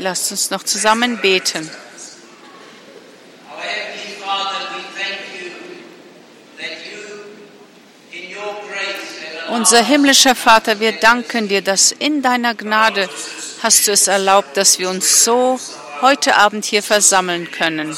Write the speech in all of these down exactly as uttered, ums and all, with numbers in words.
Lasst uns noch zusammen beten. Unser himmlischer Vater, wir danken dir, dass in deiner Gnade hast du es erlaubt, dass wir uns so heute Abend hier versammeln können.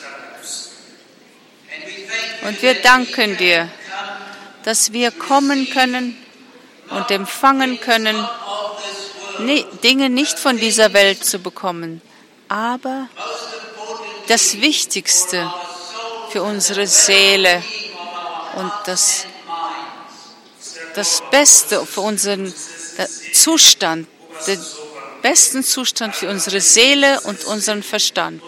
Und wir danken dir, dass wir kommen können und empfangen können, Dinge nicht von dieser Welt zu bekommen, aber das Wichtigste für unsere Seele und das, das Beste für unseren Zustand, den besten Zustand für unsere Seele und unseren Verstand.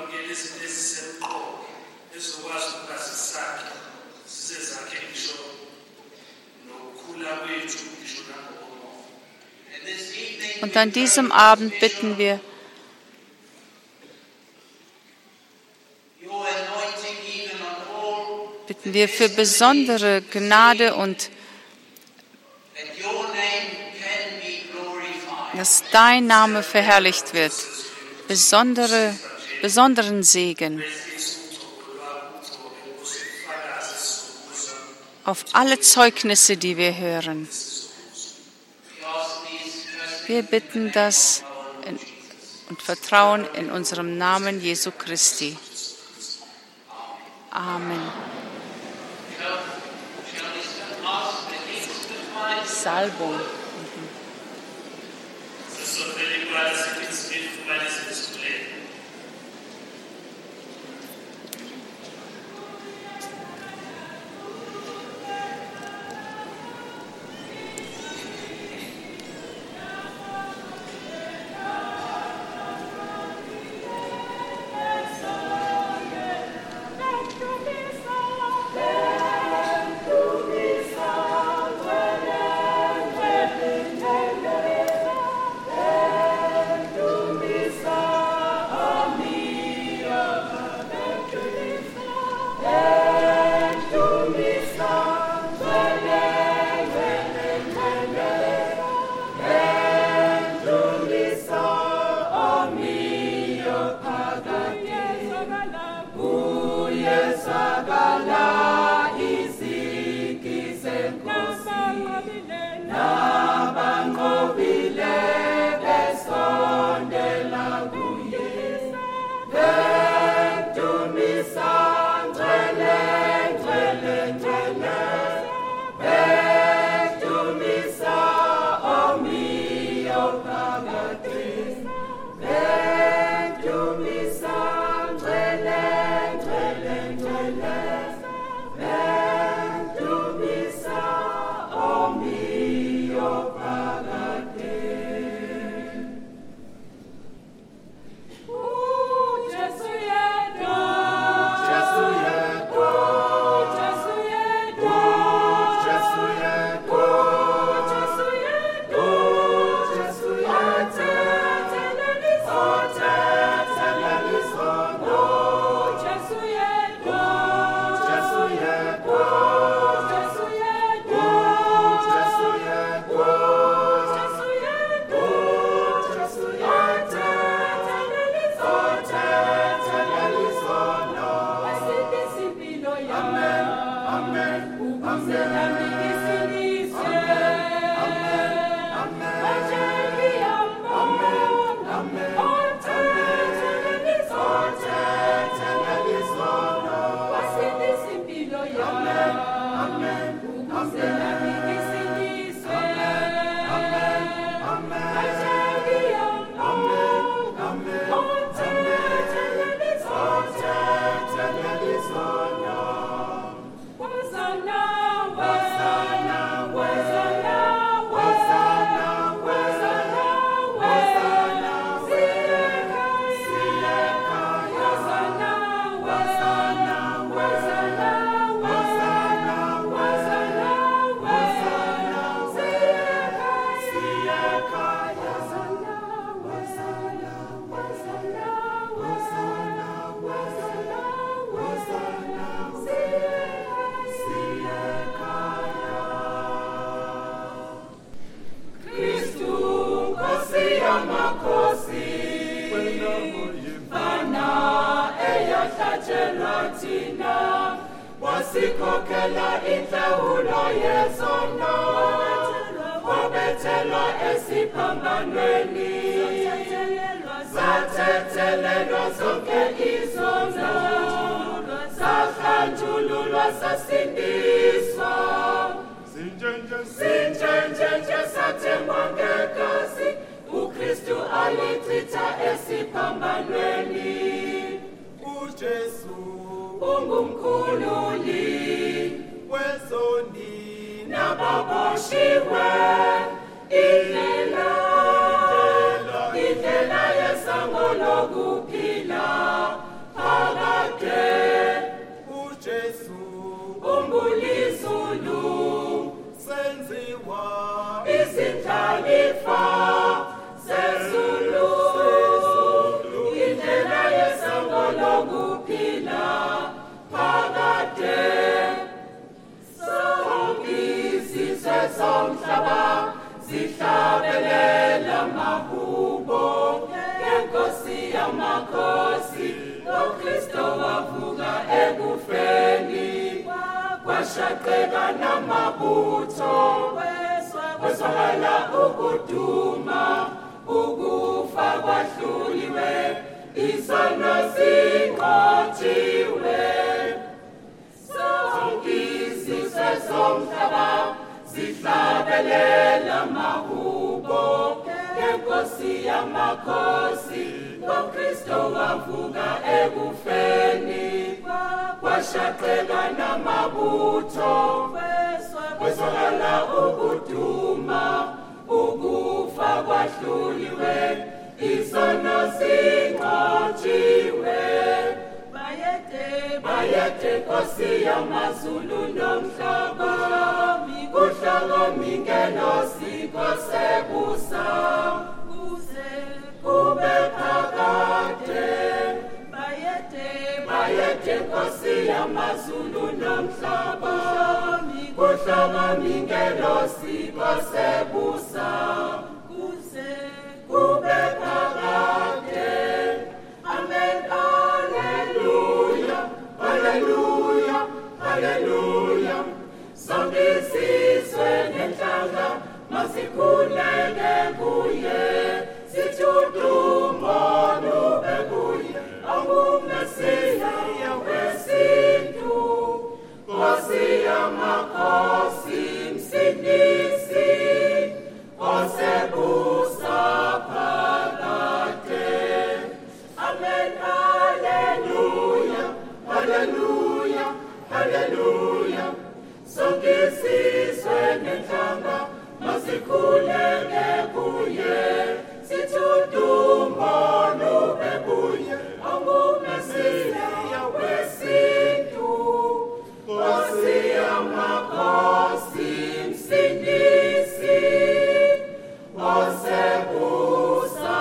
Und an diesem Abend bitten wir, bitten wir für besondere Gnade und dass dein Name verherrlicht wird, besondere, besonderen Segen auf alle Zeugnisse, die wir hören. Wir bitten das in, und vertrauen in unserem Namen Jesu Christi. Amen. Salbung. Mhm. Oh, sathelwa thina wasikhokhela inhlawulo yezono wabethelwa esiphambanweni zathethelelwa zonke izono sakhanjululwa sasindiswa sinjenjenje sathengwa ngegazi uKristu alichitha esiphambanweni uJesu ungumkhululi wezoni nababoshiwe indlela indlela yesango lokuphila phakade uJesu umbulizulu senziwa izindlalifa sezulu indlela yesango lokuphila phakade sonke izizwe zomhlaba zihlabelela mahubo ngenkosi yamakhosi uKristu wavuka ekufeni kwashaqeka namabutho kwezwakala ukuduma ukufa kwahluliwe izono zinqotshiwe zonke izizwe zomhlaba zihlabelela mahubo ngenkosi yamakhosi uKristu wavuka ekufeni kwashaqeka namabutho kwezwakala ukuduma ukufa kwahluliwe izono zinqotshiwe bayede bayede nkosi yamazulu nomhlaba kuhlongomi ngenosiko sebusa kuze kube phakade bayede bayede nkosi yamazulu nomhlaba kuhlongomi ngenosiko sebusa kuze kube phakade amen haleluya haleluya haleluya zonke izizwe nenhlanga masikhuleke kuye sithi udumo lube kuye ongumesiya wesintu nkosi yamakhosi msindisi osebusa phakade amen haleluya haleluya haleluya zonke izizwe nenhlanga masikhuleke kuye sithi udumo lube kuye ongumesiya wesintu nkosi yamakhosi msindisi osebusa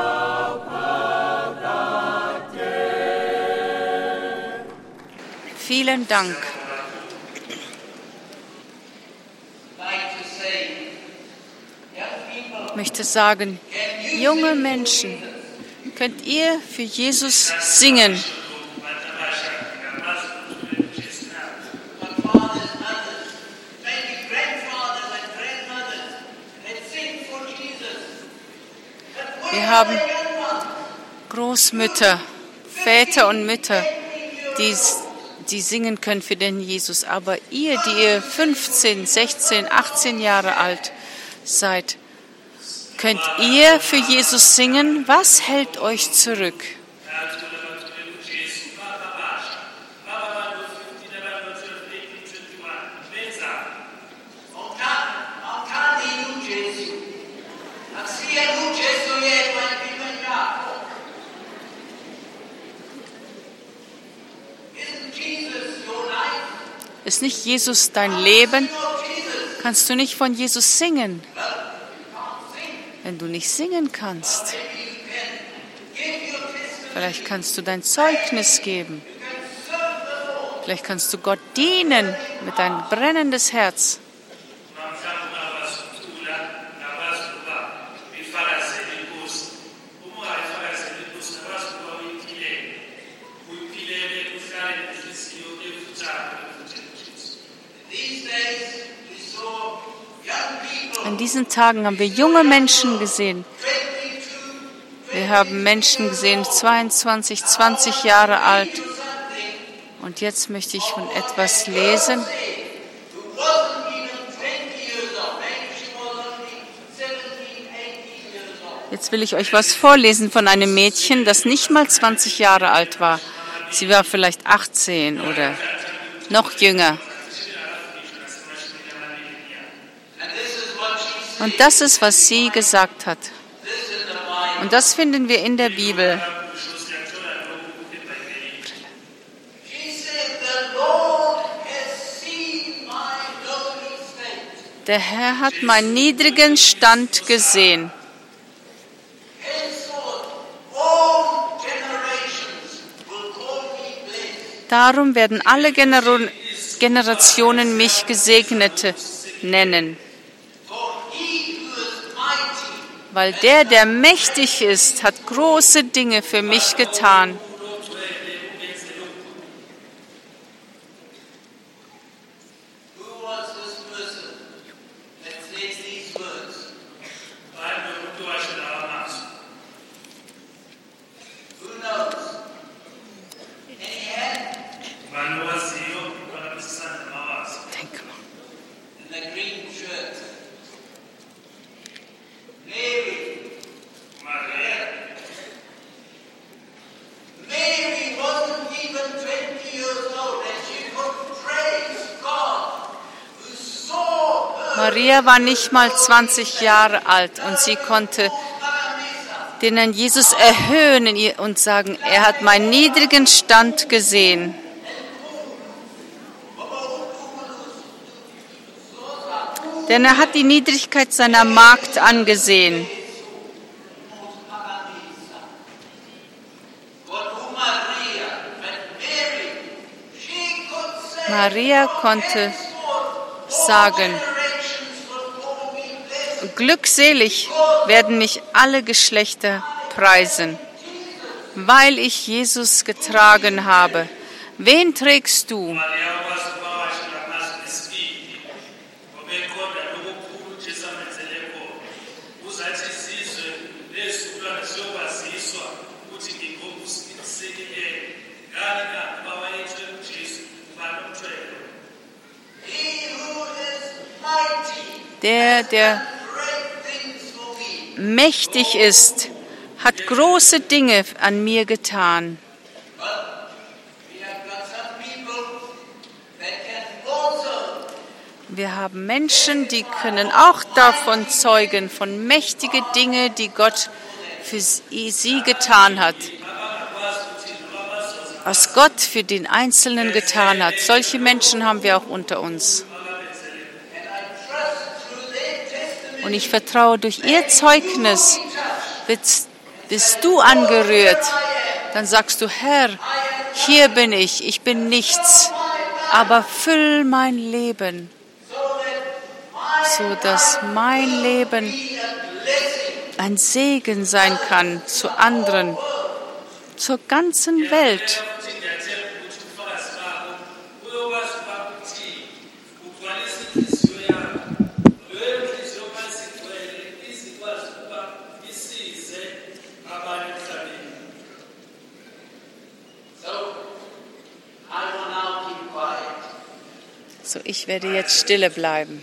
phakade. Vielen Dank. Ich möchte sagen, junge Menschen, könnt ihr für Jesus singen? Wir haben Großmütter, Väter und Mütter, die, die singen können für den Jesus. Aber ihr, die ihr fünfzehn, sechzehn, achtzehn Jahre alt seid, könnt ihr für Jesus singen? Was hält euch zurück? Ist nicht Jesus dein Leben? Kannst du nicht von Jesus singen? Wenn du nicht singen kannst, vielleicht kannst du dein Zeugnis geben. Vielleicht kannst du Gott dienen mit deinem brennendes Herz. diesen Tagen haben wir junge Menschen gesehen. Wir haben Menschen gesehen, zweiundzwanzig, zwanzig Jahre alt. Und jetzt möchte ich von etwas lesen. Jetzt will ich euch was vorlesen von einem Mädchen, das nicht mal zwanzig Jahre alt war. Sie war vielleicht achtzehn oder noch jünger. Und das ist, was sie gesagt hat. Und das finden wir in der Bibel. Der Herr hat meinen niedrigen Stand gesehen. Darum werden alle Generationen mich Gesegnete nennen. Weil der, der mächtig ist, hat große Dinge für mich getan. Maria war nicht mal zwanzig Jahre alt und sie konnte den Herrn Jesus erhöhen und sagen, er hat meinen niedrigen Stand gesehen. Denn er hat die Niedrigkeit seiner Magd angesehen. Maria konnte sagen, glückselig werden mich alle Geschlechter preisen, weil ich Jesus getragen habe. Wen trägst du? Der, der mächtig ist, hat große Dinge an mir getan. Wir haben Menschen, die können auch davon zeugen, von mächtigen Dingen, die Gott für sie getan hat. Was Gott für den Einzelnen getan hat. Solche Menschen haben wir auch unter uns. Und ich vertraue, durch ihr Zeugnis bist, bist du angerührt. Dann sagst du, Herr, hier bin ich, ich bin nichts, aber füll mein Leben, so dass mein Leben ein Segen sein kann zu anderen, zur ganzen Welt. So, ich werde jetzt stille bleiben.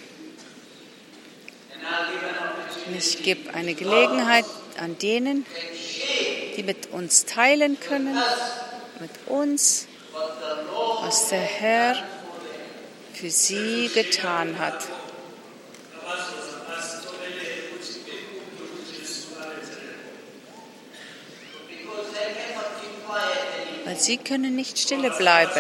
Ich gebe eine Gelegenheit an denen, die mit uns teilen können, mit uns, was der Herr für sie getan hat. Weil sie können nicht stille bleiben.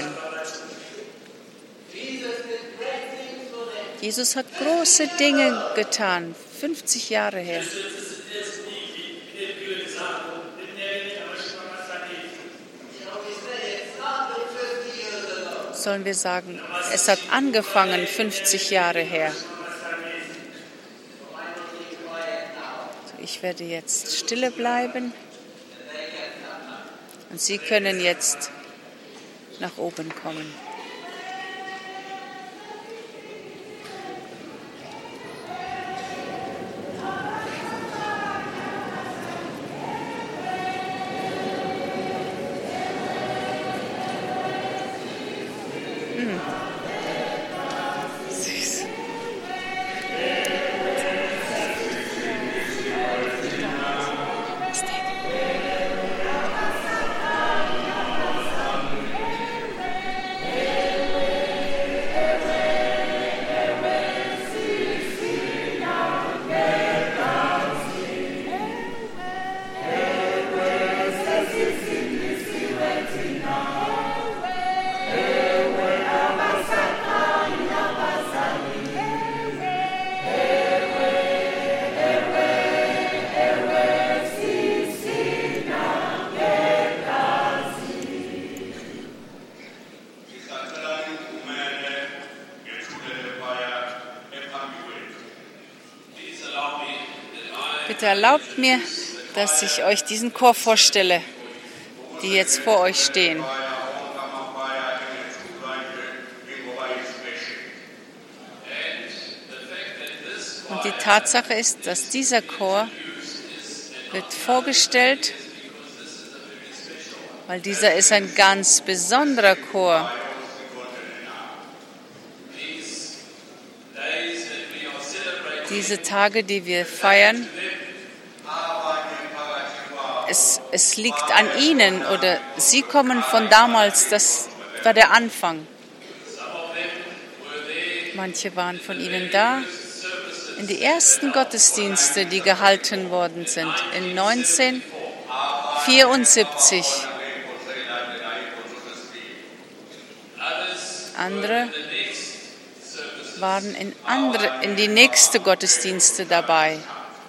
Jesus hat große Dinge getan, fünfzig Jahre her. Sollen wir sagen, es hat angefangen fünfzig Jahre her. Ich werde jetzt stille bleiben und Sie können jetzt nach oben kommen. Bitte erlaubt mir, dass ich euch diesen Chor vorstelle, die jetzt vor euch stehen. Und die Tatsache ist, dass dieser Chor wird vorgestellt, weil dieser ist ein ganz besonderer Chor. Diese Tage, die wir feiern, es, es liegt an ihnen oder sie kommen von damals, das war der Anfang. Manche waren von ihnen da. In die ersten Gottesdienste, die gehalten worden sind, in neunzehnhundertvierundsiebzig. Andere waren in, andere, in die nächste Gottesdienste dabei.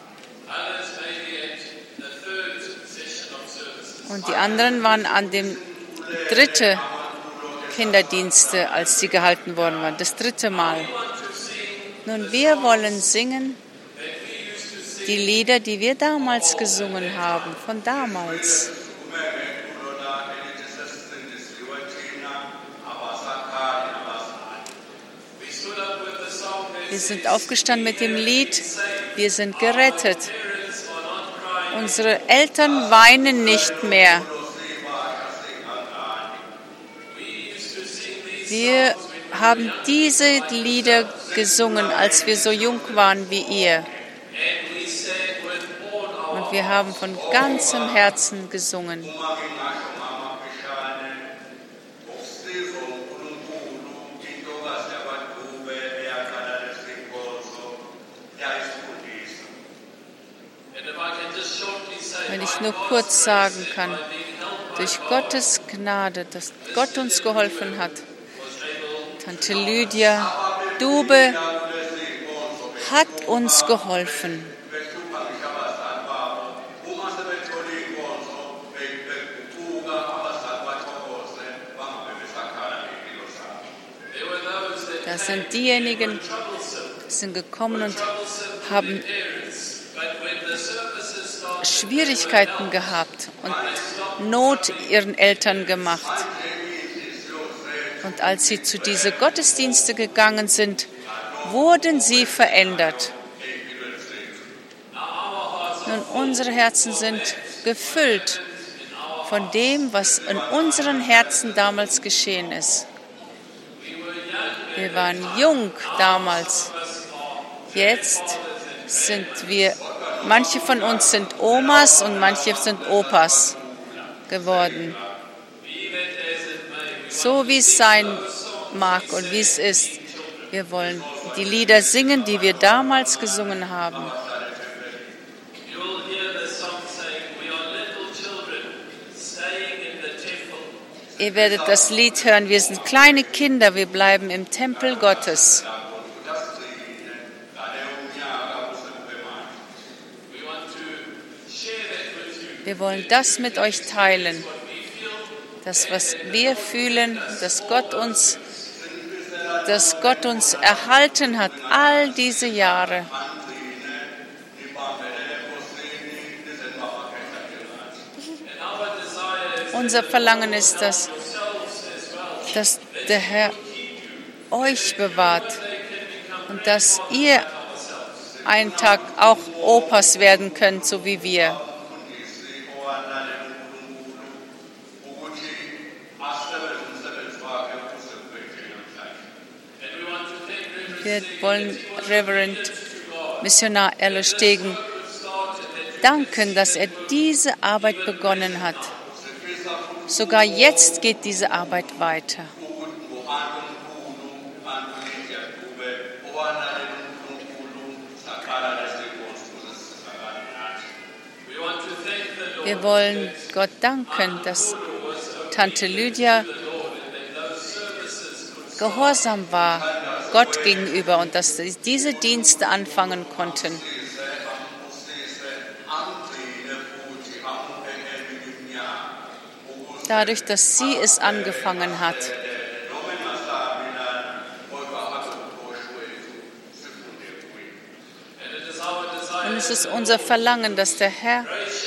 Und die anderen waren an dem dritten Kinderdienste, als sie gehalten worden waren, das dritte Mal. Nun, wir wollen singen die Lieder, die wir damals gesungen haben, von damals. Wir sind aufgestanden mit dem Lied, wir sind gerettet. Unsere Eltern weinen nicht mehr. Wir haben diese Lieder gesungen, als wir so jung waren wie ihr. Und wir haben von ganzem Herzen gesungen. Wenn ich nur kurz sagen kann, durch Gottes Gnade, dass Gott uns geholfen hat, Tante Lydia Dube hat uns geholfen. Das sind diejenigen, die sind gekommen und haben Schwierigkeiten gehabt und Not ihren Eltern gemacht. Und als sie zu diesen Gottesdienste gegangen sind, wurden sie verändert. Nun, unsere Herzen sind gefüllt von dem, was in unseren Herzen damals geschehen ist. Wir waren jung damals. Jetzt sind wir, manche von uns sind Omas und manche sind Opas geworden. So wie es sein mag und wie es ist. Wir wollen die Lieder singen, die wir damals gesungen haben. Ihr werdet das Lied hören, wir sind kleine Kinder, wir bleiben im Tempel Gottes. Wir wollen das mit euch teilen. Das, was wir fühlen, dass Gott uns, dass Gott uns erhalten hat, all diese Jahre. Unser Verlangen ist, dass, dass der Herr euch bewahrt und dass ihr einen Tag auch Opas werden könnt, so wie wir. Wir wollen Reverend Missionar Erlo Stegen danken, dass er diese Arbeit begonnen hat. Sogar jetzt geht diese Arbeit weiter. Wir wollen Gott danken, dass Tante Lydia gehorsam war Gott gegenüber und dass sie diese Dienste anfangen konnten. Dadurch, dass sie es angefangen hat. Und es das ist unser Verlangen, dass der Herr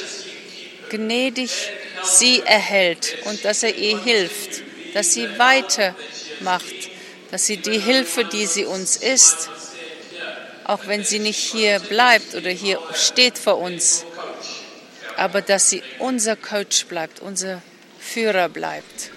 gnädig sie erhält und dass er ihr hilft, dass sie weitermacht, dass sie die Hilfe, die sie uns ist, auch wenn sie nicht hier bleibt oder hier steht vor uns, aber dass sie unser Coach bleibt, unser Führer bleibt.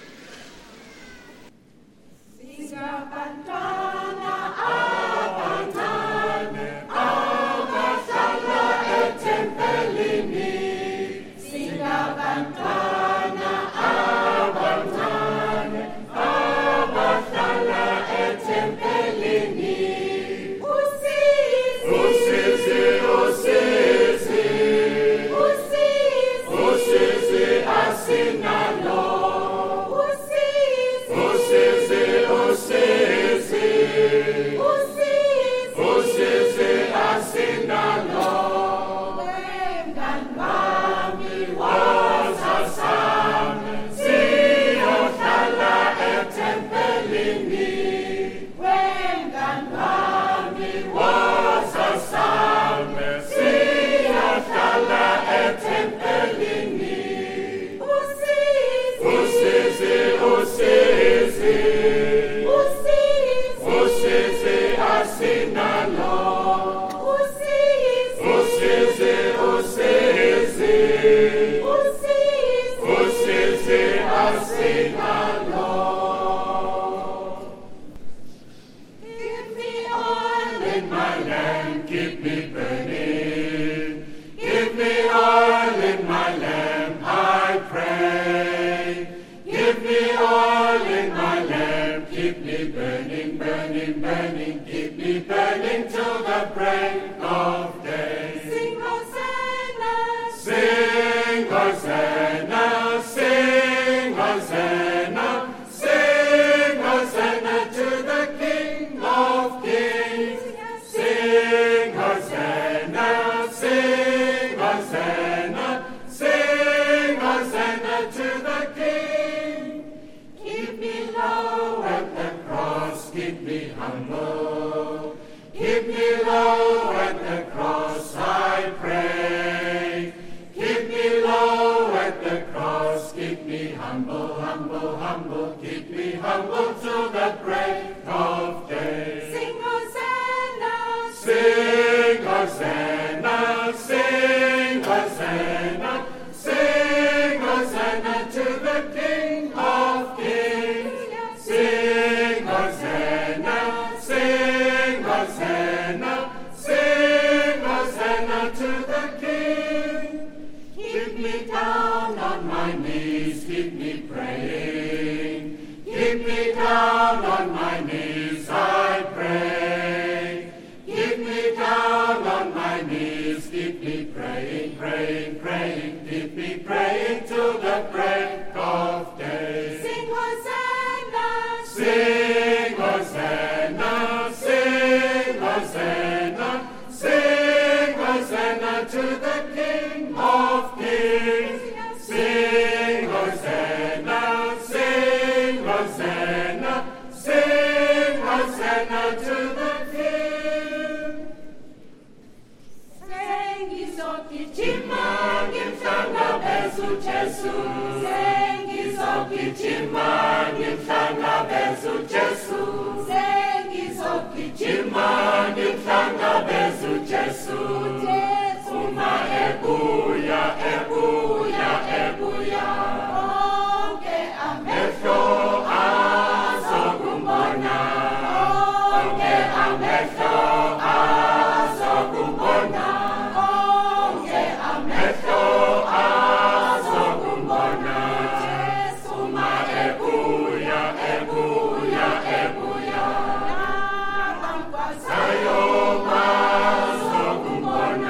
Sayo, Sayo,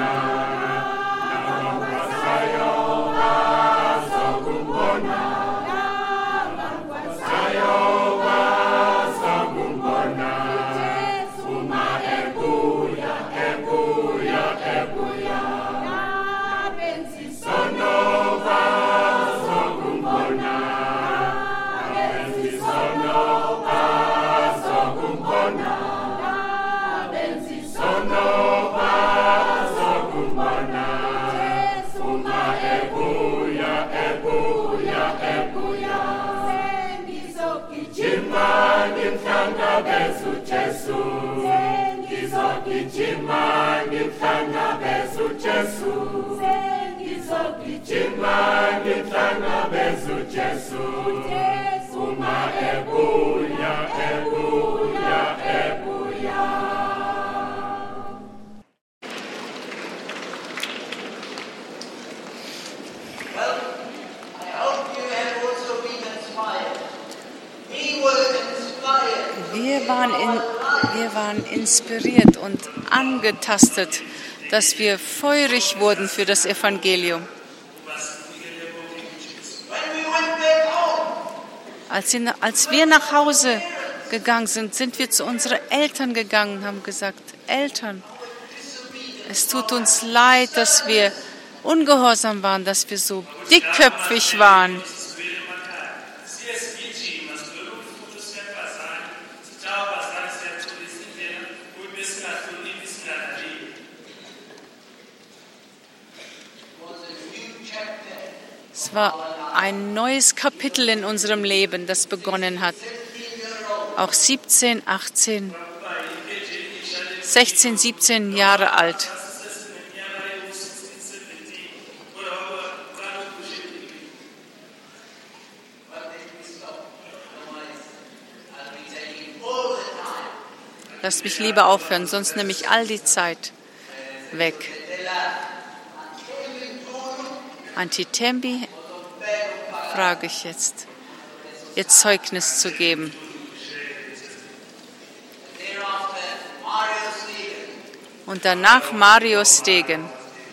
ngikuhlangabezu Jesu ngizogijima ngikuhlangabezu Jesu ngizogijima ngikuhlangabezu Jesu uma ebuya ebuya ebuya. Wir waren, in, wir waren inspiriert und angetastet, dass wir feurig wurden für das Evangelium. Als, sie, als wir nach Hause gegangen sind, sind wir zu unseren Eltern gegangen und haben gesagt, Eltern, es tut uns leid, dass wir ungehorsam waren, dass wir so dickköpfig waren. Es war ein neues Kapitel in unserem Leben, das begonnen hat. Auch siebzehn, achtzehn, sechzehn, siebzehn Jahre alt. Lass mich lieber aufhören, sonst nehme ich all die Zeit weg. Antitembi frage ich jetzt, ihr Zeugnis zu geben. Und danach Mario Stegen.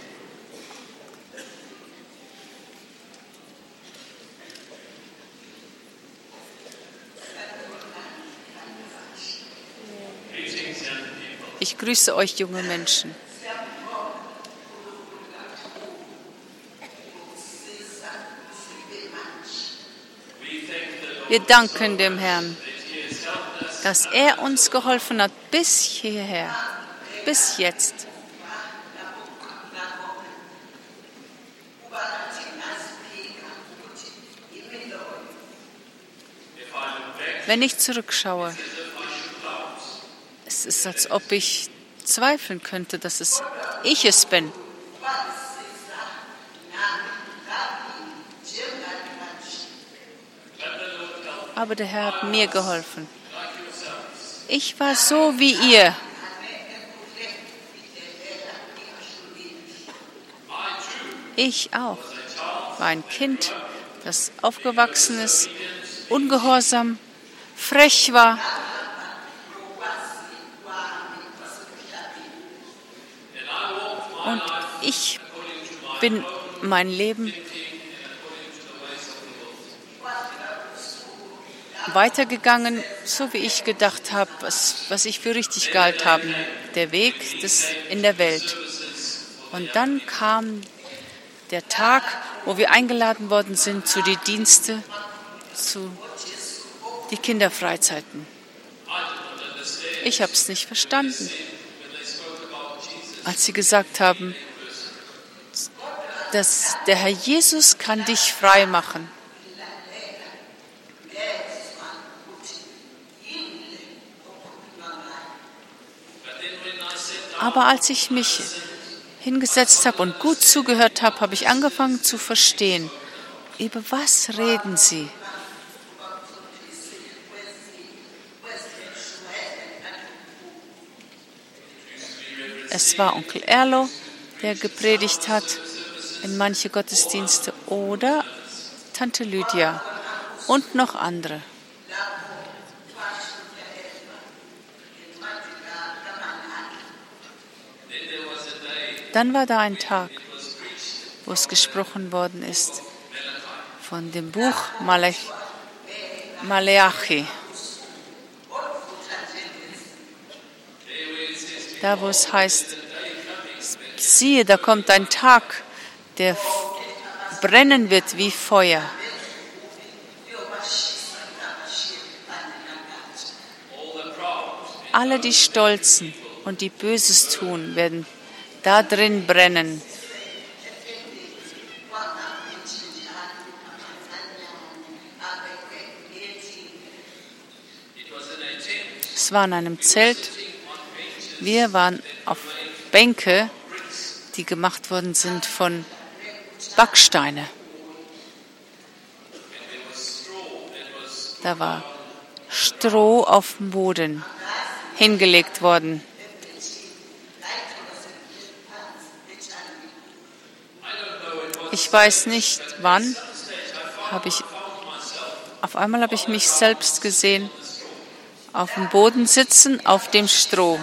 Ich grüße euch, junge Menschen. Wir danken dem Herrn, dass er uns geholfen hat bis hierher, bis jetzt. Wenn ich zurückschaue, es ist, als ob ich zweifeln könnte, dass es ich es bin. Aber der Herr hat mir geholfen. Ich war so wie ihr. Ich auch. War ein Kind, das aufgewachsen ist, ungehorsam, frech war. Und ich bin mein Leben weitergegangen, so wie ich gedacht habe, was, was ich für richtig gehalten habe, der Weg des, in der Welt. Und dann kam der Tag, wo wir eingeladen worden sind zu den Diensten, zu die Kinderfreizeiten. Ich habe es nicht verstanden. Als sie gesagt haben, dass der Herr Jesus kann dich frei machen. Aber als ich mich hingesetzt habe und gut zugehört habe, habe ich angefangen zu verstehen, über was reden sie? Es war Onkel Erlo, der gepredigt hat in manche Gottesdienste, oder Tante Lydia und noch andere. Dann war da ein Tag, wo es gesprochen worden ist von dem Buch Malach, Maleachi. Da, wo es heißt, siehe, da kommt ein Tag, der brennen wird wie Feuer. Alle die Stolzen und die Böses tun, werden da drin brennen. Es war in einem Zelt. Wir waren auf Bänke, die gemacht worden sind von Backsteine. Da war Stroh auf dem Boden hingelegt worden. Ich weiß nicht, wann habe ich, auf einmal habe ich mich selbst gesehen, auf dem Boden sitzen, auf dem Stroh.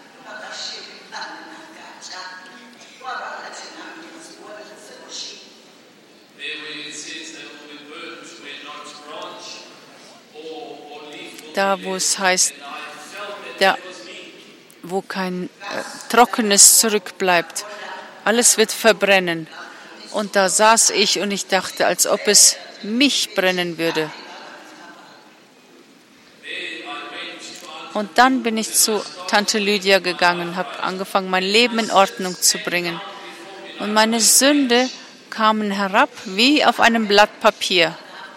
Da, wo es heißt, da, wo kein äh, Trockenes zurückbleibt. Alles wird verbrennen. Und da saß ich und ich dachte, als ob es mich brennen würde. Und dann bin ich zu Tante Lydia gegangen, habe angefangen, mein Leben in Ordnung zu bringen. Und meine Sünde kamen herab wie auf einem Blatt Papier.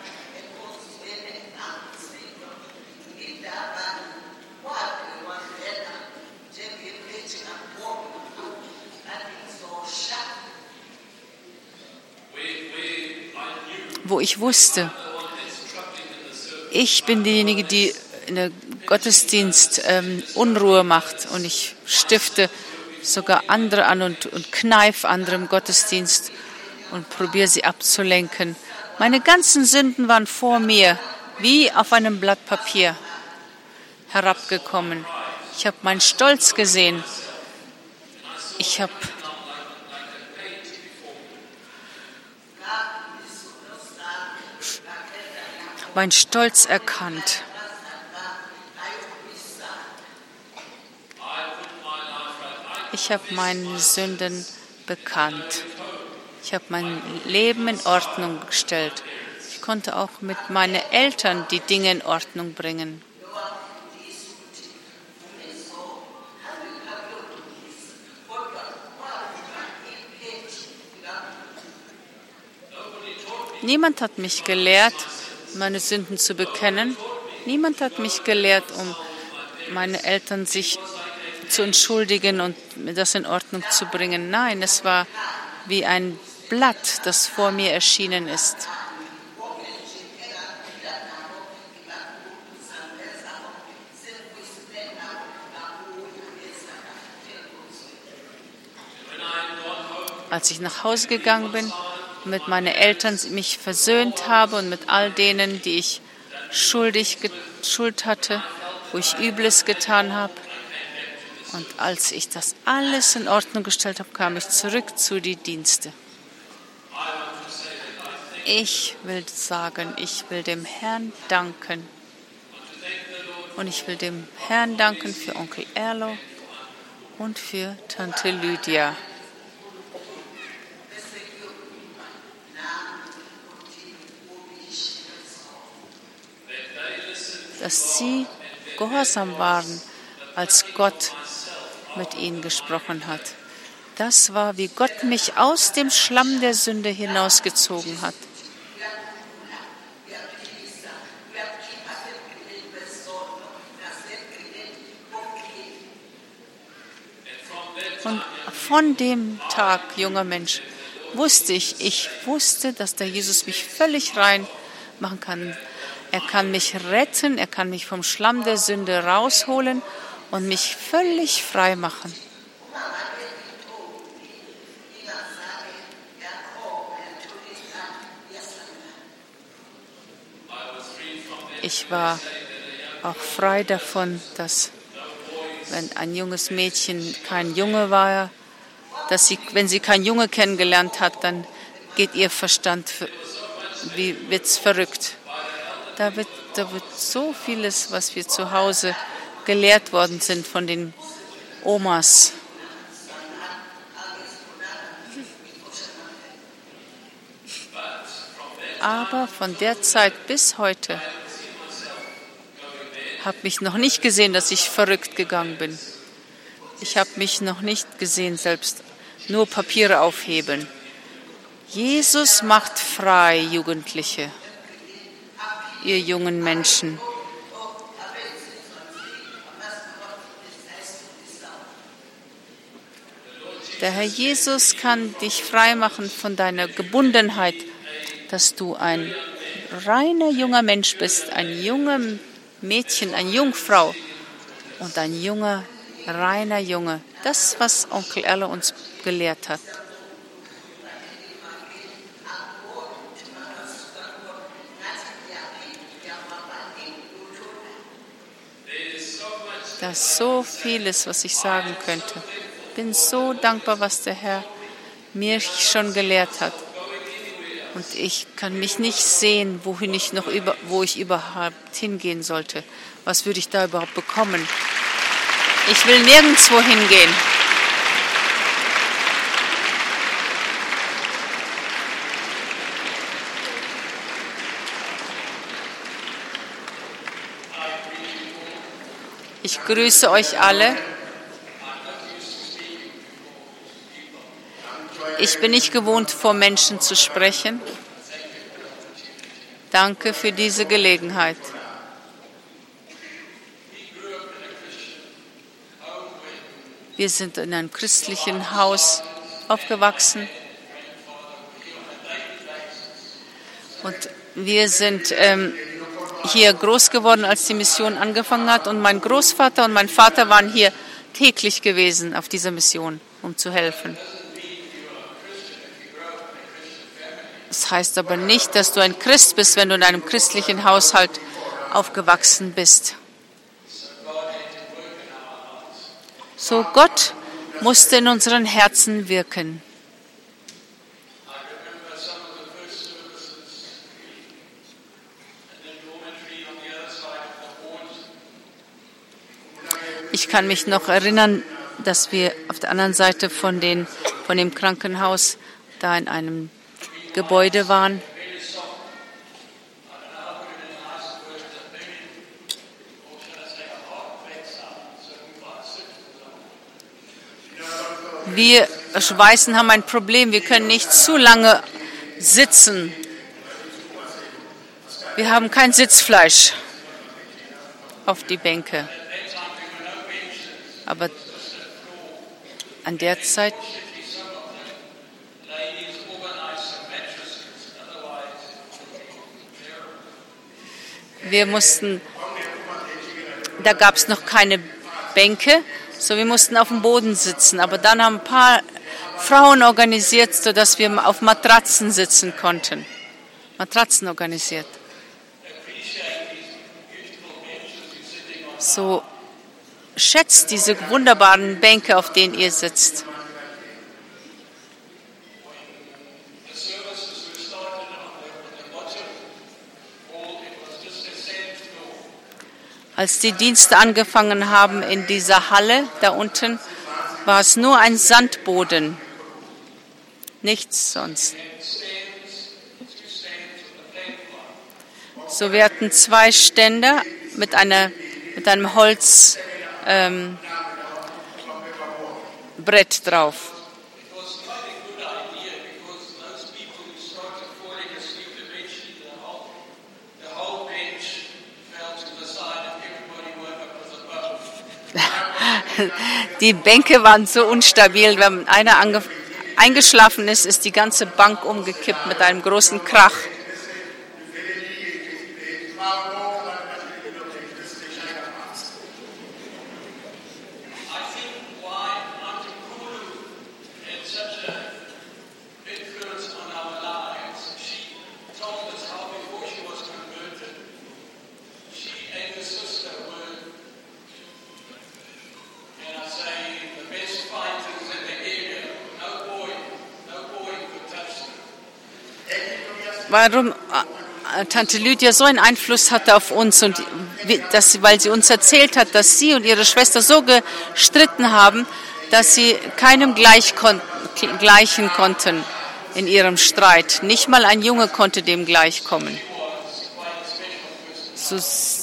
Wo ich wusste, ich bin diejenige, die in der Gottesdienst ähm, Unruhe macht und ich stifte sogar andere an und, und kneife andere im Gottesdienst und probiere sie abzulenken. Meine ganzen Sünden waren vor mir, wie auf einem Blatt Papier herabgekommen. Ich habe meinen Stolz gesehen. Ich habe meinen Stolz erkannt. Ich habe meine Sünden bekannt. Ich habe mein Leben in Ordnung gestellt. Ich konnte auch mit meinen Eltern die Dinge in Ordnung bringen. Niemand hat mich gelehrt, meine Sünden zu bekennen. Niemand hat mich gelehrt, um meine Eltern sich zu entschuldigen und das in Ordnung zu bringen. Nein, es war wie ein Blatt, das vor mir erschienen ist. Als ich nach Hause gegangen bin, mit meinen Eltern mich versöhnt habe und mit all denen, die ich schuldig Schuld hatte, wo ich Übles getan habe. Und als ich das alles in Ordnung gestellt habe, kam ich zurück zu den Diensten. Ich will sagen, ich will dem Herrn danken. Und ich will dem Herrn danken für Onkel Erlo und für Tante Lydia. Dass sie gehorsam waren, als Gott mit ihnen gesprochen hat. Das war, wie Gott mich aus dem Schlamm der Sünde hinausgezogen hat. Und von dem Tag, junger Mensch, wusste ich, ich wusste, dass der Jesus mich völlig rein machen kann. Er kann mich retten, er kann mich vom Schlamm der Sünde rausholen und mich völlig frei machen. Ich war auch frei davon, dass wenn ein junges Mädchen kein Junge war, dass sie, wenn sie kein Junge kennengelernt hat, dann geht ihr Verstand, wie wird's verrückt. Da wird, da wird so vieles, was wir zu Hause gelehrt worden sind von den Omas. Aber von der Zeit bis heute habe ich noch nicht gesehen, dass ich verrückt gegangen bin. Ich habe mich noch nicht gesehen, selbst nur Papiere aufheben. Jesus macht frei, Jugendliche, ihr jungen Menschen. Der Herr Jesus kann dich freimachen von deiner Gebundenheit, dass du ein reiner junger Mensch bist, ein junger Mädchen, eine Jungfrau und ein junger, reiner Junge. Das, was Onkel Erle uns gelehrt hat. Da ist so vieles, was ich sagen könnte. Ich bin so dankbar, was der Herr mir schon gelehrt hat. Und ich kann mich nicht sehen, wohin ich noch über, wo ich überhaupt hingehen sollte. Was würde ich da überhaupt bekommen? Ich will nirgendwo hingehen. Ich grüße euch alle. Ich bin nicht gewohnt, vor Menschen zu sprechen. Danke für diese Gelegenheit. Wir sind in einem christlichen Haus aufgewachsen. Und wir sind ähm, hier groß geworden, als die Mission angefangen hat. Und mein Großvater und mein Vater waren hier täglich gewesen auf dieser Mission, um zu helfen. Das heißt aber nicht, dass du ein Christ bist, wenn du in einem christlichen Haushalt aufgewachsen bist. So, Gott musste in unseren Herzen wirken. Ich kann mich noch erinnern, dass wir auf der anderen Seite von, den, von dem Krankenhaus da in einem Gebäude waren. Wir Weißen haben ein Problem, wir können nicht zu lange sitzen. Wir haben kein Sitzfleisch auf die Bänke. Aber an der Zeit wir mussten, da gab es noch keine Bänke, so wir mussten auf dem Boden sitzen. Aber dann haben ein paar Frauen organisiert, sodass wir auf Matratzen sitzen konnten. Matratzen organisiert. So, schätzt diese wunderbaren Bänke, auf denen ihr sitzt. Als die Dienste angefangen haben in dieser Halle, da unten, war es nur ein Sandboden. Nichts sonst. So, wir hatten zwei Ständer mit, einer, mit einem Holzbrett ähm, drauf. Die Bänke waren so unstabil, wenn einer ange- eingeschlafen ist, ist die ganze Bank umgekippt mit einem großen Krach. Warum Tante Lydia so einen Einfluss hatte auf uns, und dass, weil sie uns erzählt hat, dass sie und ihre Schwester so gestritten haben, dass sie keinem gleich kon- gleichen konnten in ihrem Streit. Nicht mal ein Junge konnte dem gleichkommen. So,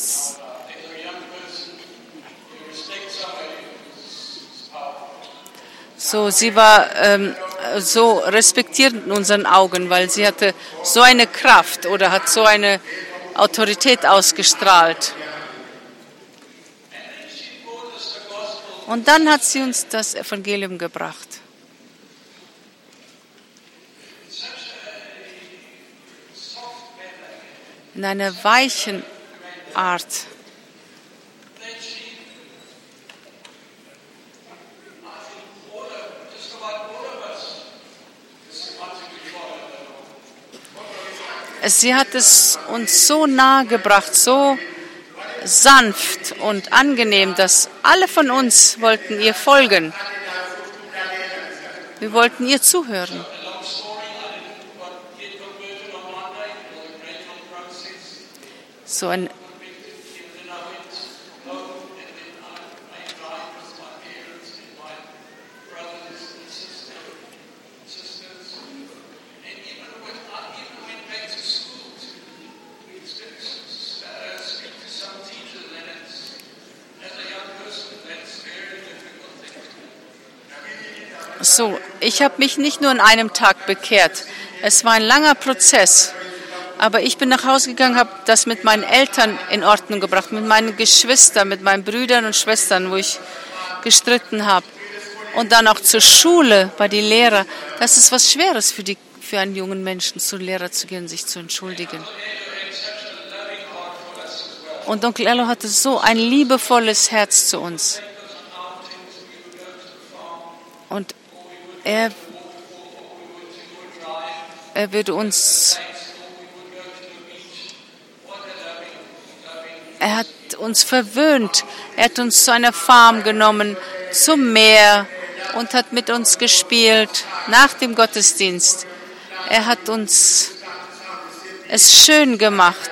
so sie war ähm, so respektierend in unseren Augen, weil sie hatte so eine Kraft oder hat so eine Autorität ausgestrahlt. Und dann hat sie uns das Evangelium gebracht. in einer weichen Art. Sie hat es uns so nahe gebracht, so sanft und angenehm, dass alle von uns wollten ihr folgen. Wir wollten ihr zuhören. So ein So, ich habe mich nicht nur an einem Tag bekehrt. Es war ein langer Prozess. Aber ich bin nach Hause gegangen, habe das mit meinen Eltern in Ordnung gebracht, mit meinen Geschwistern, mit meinen Brüdern und Schwestern, wo ich gestritten habe. Und dann auch zur Schule, bei den Lehrern. Das ist was Schweres für, die, für einen jungen Menschen, zum Lehrer zu gehen, sich zu entschuldigen. Und Onkel Ello hatte so ein liebevolles Herz zu uns. Und er, er würde uns... Er hat uns verwöhnt. Er hat uns zu einer Farm genommen, zum Meer und hat mit uns gespielt nach dem Gottesdienst. Er hat uns es schön gemacht.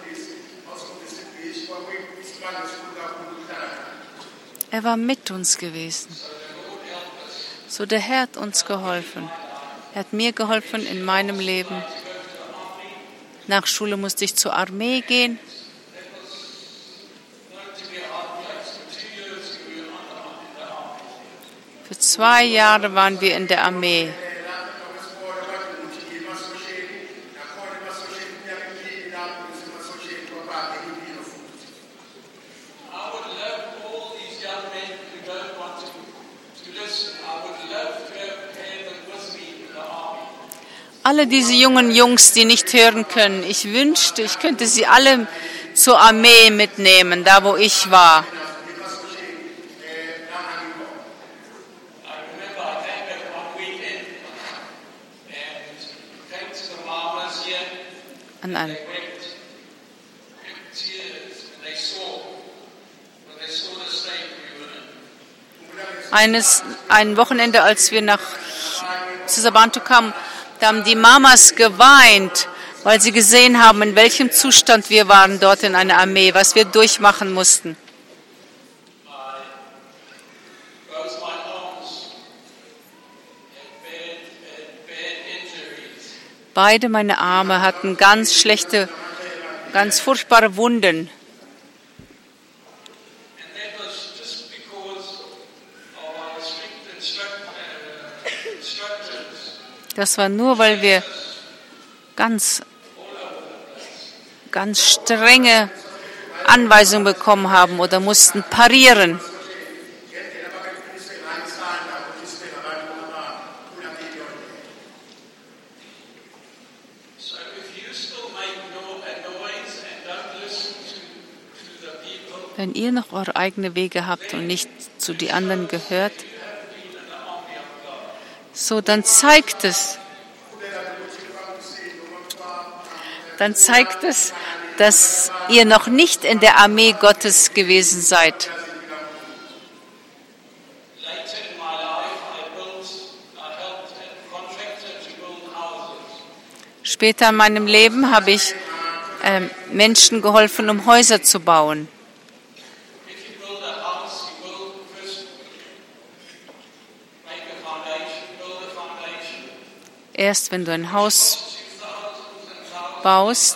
Er war mit uns gewesen. So, der Herr hat uns geholfen. Er hat mir geholfen in meinem Leben. Nach Schule musste ich zur Armee gehen. Für zwei Jahre waren wir in der Armee. Alle diese jungen Jungs, die nicht hören können, ich wünschte, ich könnte sie alle zur Armee mitnehmen, da wo ich war. An einem. Eines, ein Wochenende, als wir nach Sabanto kamen, da haben die Mamas geweint, weil sie gesehen haben, in welchem Zustand wir waren dort in einer Armee, was wir durchmachen mussten. Beide meine Arme hatten ganz schlechte, ganz furchtbare Wunden. Das war nur, weil wir ganz, ganz strenge Anweisungen bekommen haben oder mussten parieren. Wenn ihr noch eure eigenen Wege habt und nicht zu den anderen gehört, so, dann zeigt es, dann zeigt es, dass ihr noch nicht in der Armee Gottes gewesen seid. Später in meinem Leben habe ich äh, Menschen geholfen, um Häuser zu bauen. Erst wenn du ein Haus baust,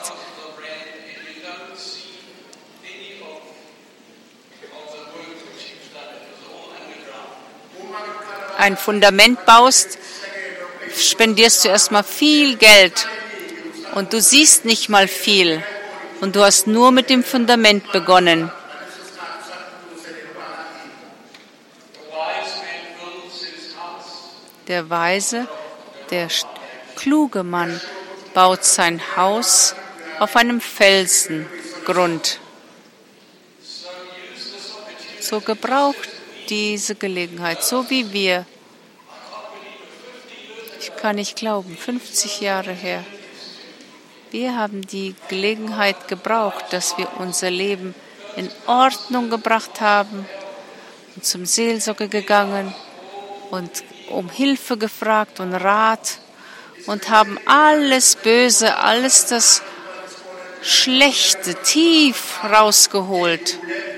ein Fundament baust, spendierst du erstmal viel Geld und du siehst nicht mal viel und du hast nur mit dem Fundament begonnen. Der Weise, der kluge Mann baut sein Haus auf einem Felsengrund. So gebraucht diese Gelegenheit, so wie wir. Ich kann nicht glauben, fünfzig Jahre her. Wir haben die Gelegenheit gebraucht, dass wir unser Leben in Ordnung gebracht haben und zum Seelsorger gegangen und um Hilfe gefragt und Rat und haben alles Böse, alles das Schlechte tief rausgeholt.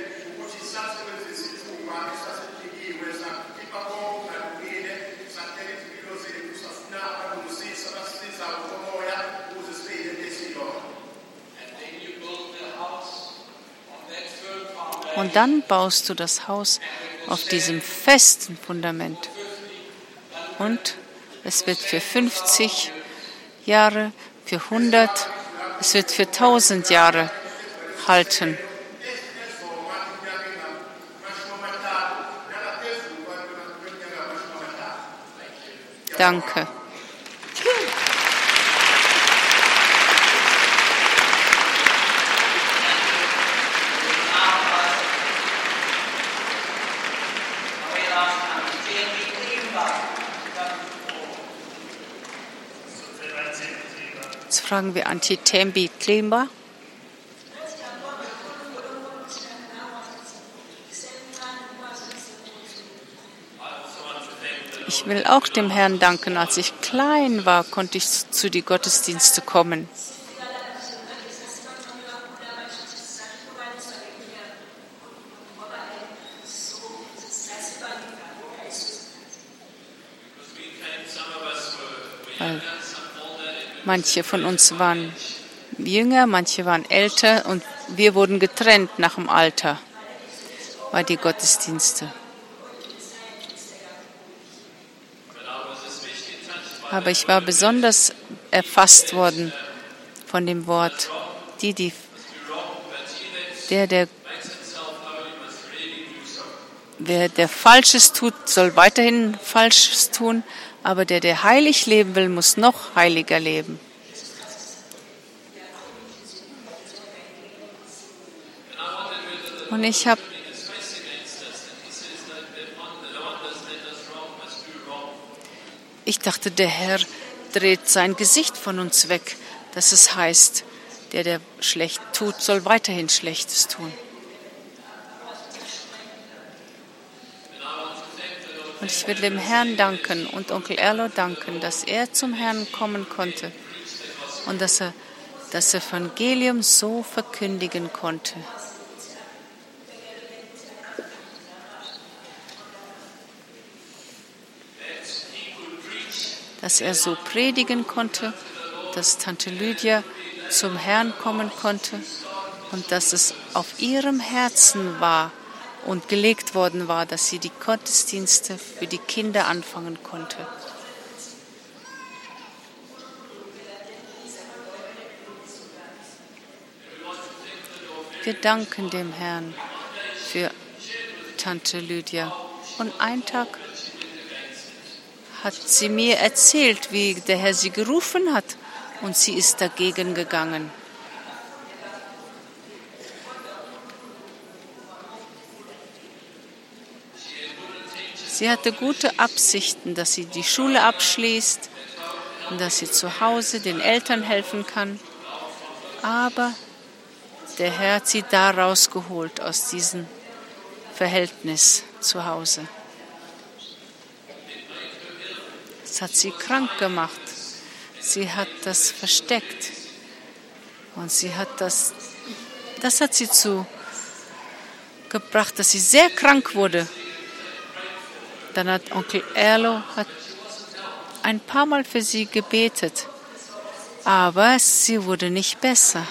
Und dann baust du das Haus auf diesem festen Fundament. Und es wird für fünfzig Jahre, für hundert, es wird für tausend Jahre halten. Danke. Jetzt fragen wir Auntie Tembi Klimba. Ich will auch dem Herrn danken. Als ich klein war, konnte ich zu den Gottesdiensten kommen. Weil manche von uns waren jünger, manche waren älter und wir wurden getrennt nach dem Alter bei den Gottesdiensten. Aber ich war besonders erfasst worden von dem Wort, die, die, der, der, wer der Falsches tut, soll weiterhin Falsches tun, aber der, der heilig leben will, muss noch heiliger leben. Und ich habe Ich dachte, der Herr dreht sein Gesicht von uns weg, dass es heißt, der, der schlecht tut, soll weiterhin Schlechtes tun. Und ich will dem Herrn danken und Onkel Erlo danken, dass er zum Herrn kommen konnte und dass er das Evangelium so verkündigen konnte. Dass er so predigen konnte, dass Tante Lydia zum Herrn kommen konnte und dass es auf ihrem Herzen war und gelegt worden war, dass sie die Gottesdienste für die Kinder anfangen konnte. Wir danken dem Herrn für Tante Lydia. Und einen Tag hat sie mir erzählt, wie der Herr sie gerufen hat, und sie ist dagegen gegangen. Sie hatte gute Absichten, dass sie die Schule abschließt und dass sie zu Hause den Eltern helfen kann. Aber der Herr hat sie da rausgeholt aus diesem Verhältnis zu Hause. Es hat sie krank gemacht. Sie hat das versteckt. Und sie hat das, das hat sie zu gebracht, dass sie sehr krank wurde. Dann hat Onkel Erlo hat ein paar Mal für sie gebetet. Aber sie wurde nicht besser.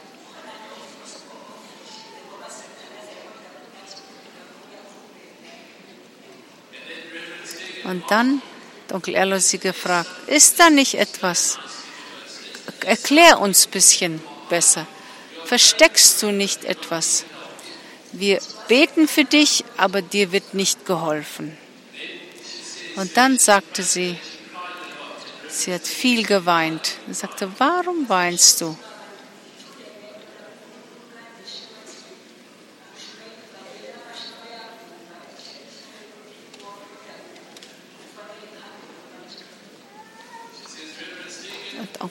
Und dann hat Onkel Erlo sie gefragt, ist da nicht etwas? Erklär uns ein bisschen besser. Versteckst du nicht etwas? Wir beten für dich, aber dir wird nicht geholfen. Und dann sagte sie, sie hat viel geweint. Sie sagte, warum weinst du?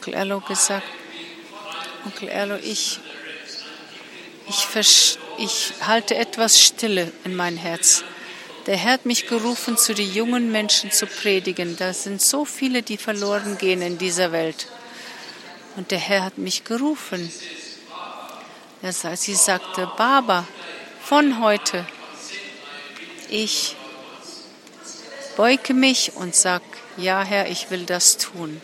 Onkel Erlo gesagt, Onkel Erlo, ich, ich, vers- ich halte etwas Stille in mein Herz. Der Herr hat mich gerufen, zu den jungen Menschen zu predigen. Da sind so viele, die verloren gehen in dieser Welt. Und der Herr hat mich gerufen. Er, sie sagte, Baba, von heute, ich beuge mich und sage, ja Herr, ich will das tun.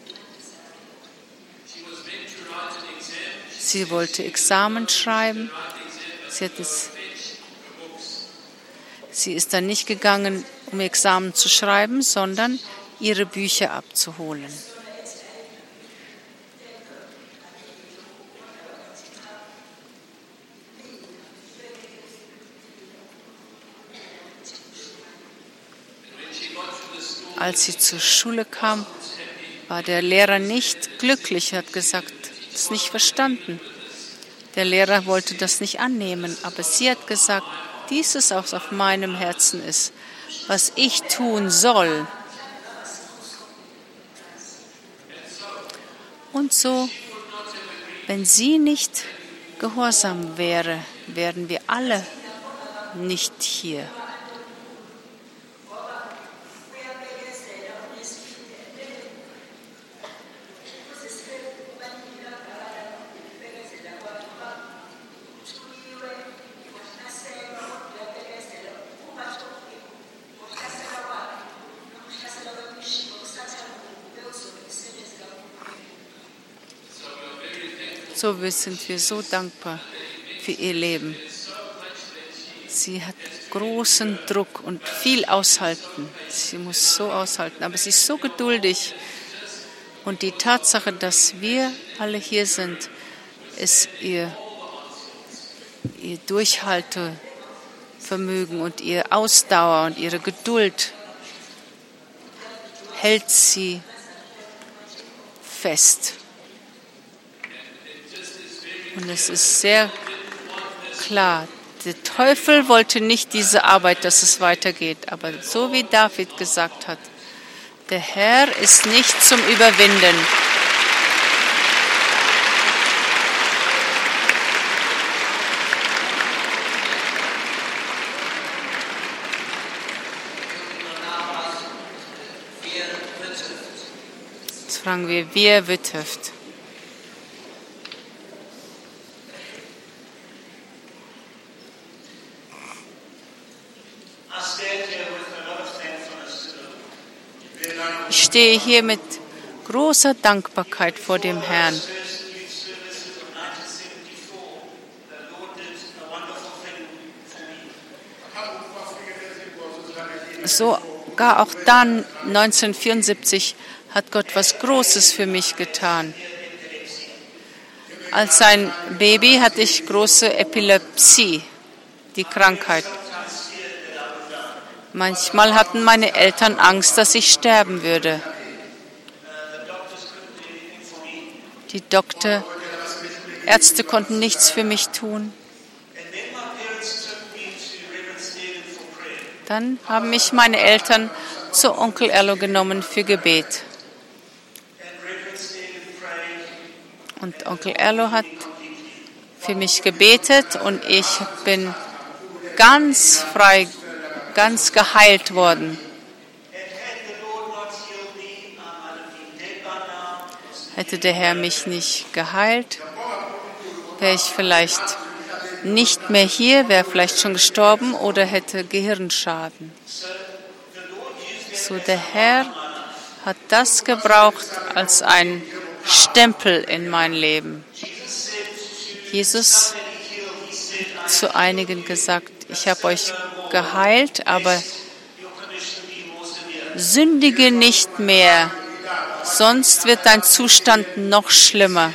Sie wollte Examen schreiben. Sie, hat es, sie ist dann nicht gegangen, um Examen zu schreiben, sondern ihre Bücher abzuholen. Als sie zur Schule kam, war der Lehrer nicht glücklich. Er hat gesagt, das ist nicht verstanden. Der Lehrer wollte das nicht annehmen, aber sie hat gesagt, dies ist, was auf meinem Herzen ist, was ich tun soll. Und so, wenn sie nicht gehorsam wäre, wären wir alle nicht hier. So sind wir so dankbar für ihr Leben. Sie hat großen Druck und viel aushalten. Sie muss so aushalten, aber sie ist so geduldig. Und die Tatsache, dass wir alle hier sind, ist ihr, ihr Durchhaltevermögen und ihr Ausdauer und ihre Geduld hält sie fest. Und es ist sehr klar, der Teufel wollte nicht diese Arbeit, dass es weitergeht. Aber so wie David gesagt hat, der Herr ist nicht zum Überwinden. Jetzt fragen wir, wer wirtschaftet? Ich stehe hier mit großer Dankbarkeit vor dem Herrn. Sogar auch dann, neunzehnhundertvierundsiebzig, hat Gott was Großes für mich getan. Als ein Baby hatte ich große Epilepsie, die Krankheit. Manchmal hatten meine Eltern Angst, dass ich sterben würde. Die Doktor, Ärzte konnten nichts für mich tun. Dann haben mich meine Eltern zu Onkel Erlo genommen für Gebet. Und Onkel Erlo hat für mich gebetet und ich bin ganz frei, ganz geheilt worden. Hätte der Herr mich nicht geheilt, wäre ich vielleicht nicht mehr hier, wäre vielleicht schon gestorben oder hätte Gehirnschaden. So, der Herr hat das gebraucht als ein Stempel in mein Leben. Jesus hat zu einigen gesagt, ich habe euch geheilt, aber sündige nicht mehr, sonst wird dein Zustand noch schlimmer.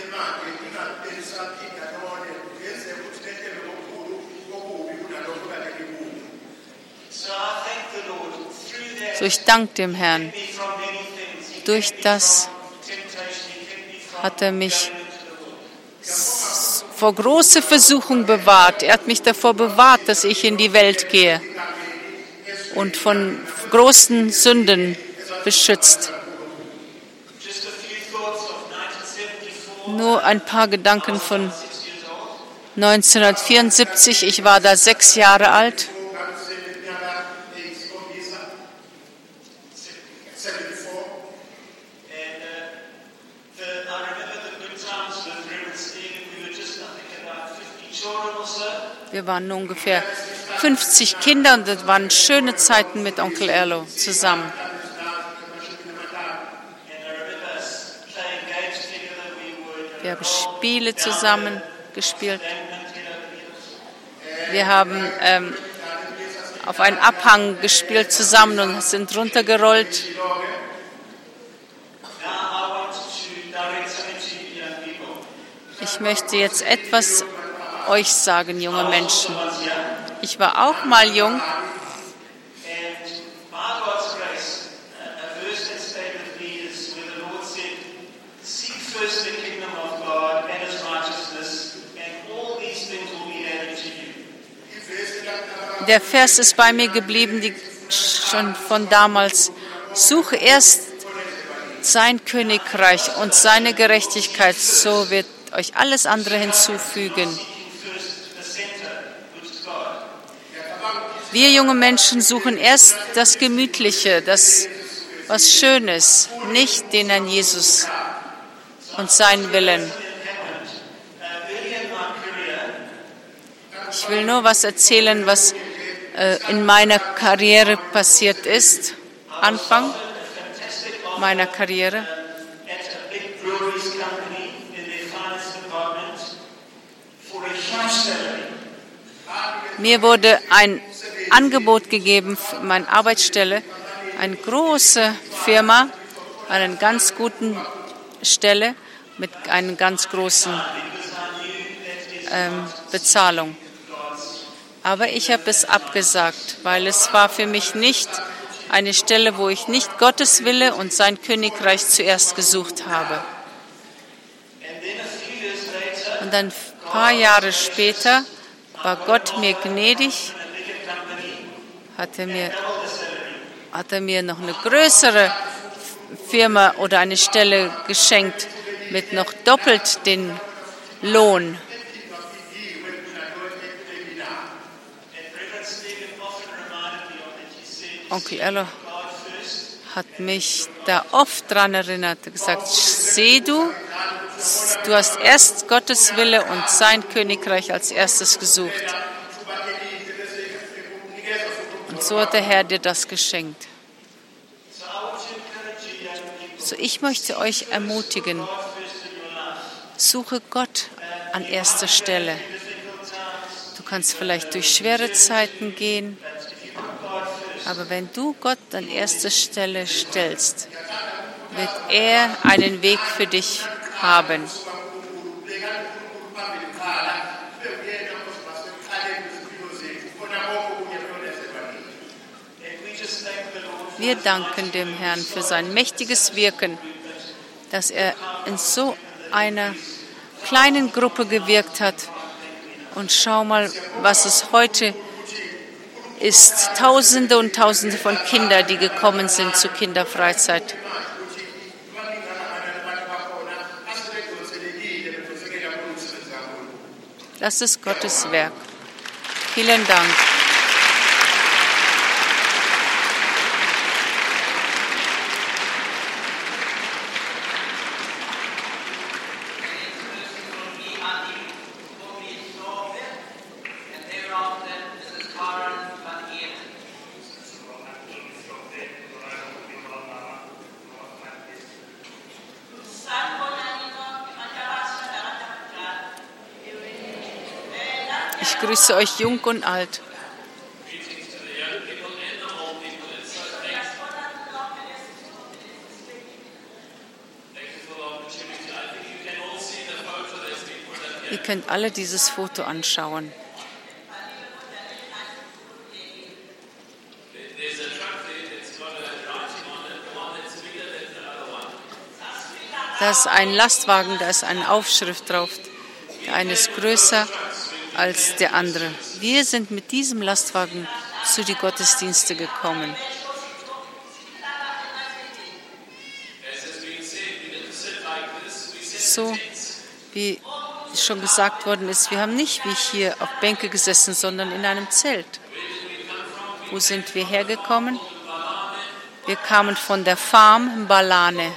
So, ich danke dem Herrn. Durch das hat er mich vor große Versuchung bewahrt. Er hat mich davor bewahrt, dass ich in die Welt gehe und von großen Sünden beschützt. Nur ein paar Gedanken von neunzehnhundertvierundsiebzig. Ich war da sechs Jahre alt. Wir waren nur ungefähr fünfzig Kinder und das waren schöne Zeiten mit Onkel Erlo zusammen. Wir haben Spiele zusammen gespielt. Wir haben ähm, auf einen Abhang gespielt zusammen und sind runtergerollt. Ich möchte jetzt etwas euch sagen, junge Menschen. Ich war auch mal jung. Der Vers ist bei mir geblieben, die, schon von damals. Suche erst sein Königreich und seine Gerechtigkeit, so wird euch alles andere hinzufügen. Wir junge Menschen suchen erst das Gemütliche, das was Schönes, nicht den Herrn Jesus und seinen Willen. Ich will nur was erzählen, was äh, in meiner Karriere passiert ist. Anfang meiner Karriere. Mir wurde ein Angebot gegeben für meine Arbeitsstelle, eine große Firma, eine ganz guten Stelle mit einer ganz großen ähm, Bezahlung. Aber ich habe es abgesagt, weil es war für mich nicht eine Stelle, wo ich nicht Gottes Wille und sein Königreich zuerst gesucht habe. Und dann ein paar Jahre später war Gott mir gnädig, hat er mir, hat er mir noch eine größere Firma oder eine Stelle geschenkt mit noch doppelt den Lohn. Onkel Erlo hat mich da oft daran erinnert, gesagt, seh du, du hast erst Gottes Wille und sein Königreich als erstes gesucht. Und so hat der Herr dir das geschenkt. So, ich möchte euch ermutigen, suche Gott an erster Stelle. Du kannst vielleicht durch schwere Zeiten gehen, aber wenn du Gott an erster Stelle stellst, wird er einen Weg für dich haben. Wir danken dem Herrn für sein mächtiges Wirken, dass er in so einer kleinen Gruppe gewirkt hat. Und schau mal, was es heute ist. Tausende und Tausende von Kindern, die gekommen sind zur Kinderfreizeit. Das ist Gottes Werk. Vielen Dank. Ich grüße euch jung und alt. Ihr könnt alle dieses Foto anschauen. Da ist ein Lastwagen, da ist eine Aufschrift drauf. Der eine ist größer als der andere. Wir sind mit diesem Lastwagen zu den Gottesdiensten gekommen. So wie schon gesagt worden ist, wir haben nicht wie hier auf Bänke gesessen, sondern in einem Zelt. Wo sind wir hergekommen? Wir kamen von der Farm in Balane.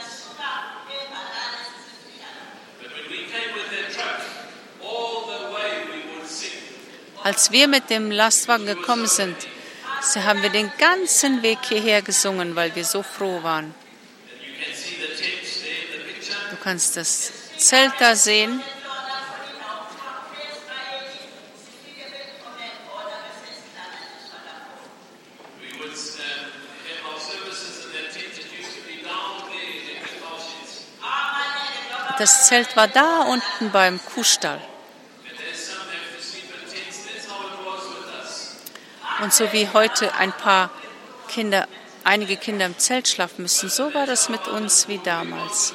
Als wir mit dem Lastwagen gekommen sind, so haben wir den ganzen Weg hierher gesungen, weil wir so froh waren. Du kannst das Zelt da sehen. Das Zelt war da unten beim Kuhstall. Und so wie heute ein paar Kinder, einige Kinder im Zelt schlafen müssen, so war das mit uns wie damals.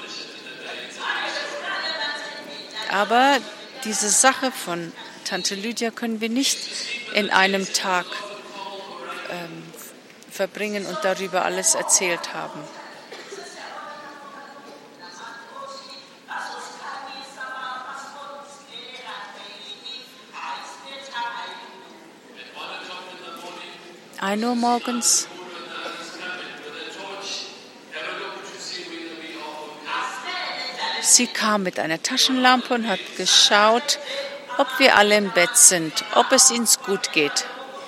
Aber diese Sache von Tante Lydia können wir nicht in einem Tag ähm, verbringen und darüber alles erzählt haben. ein Uhr morgens. Sie kam mit einer Taschenlampe und hat geschaut, ob wir alle im Bett sind, ob es uns gut geht.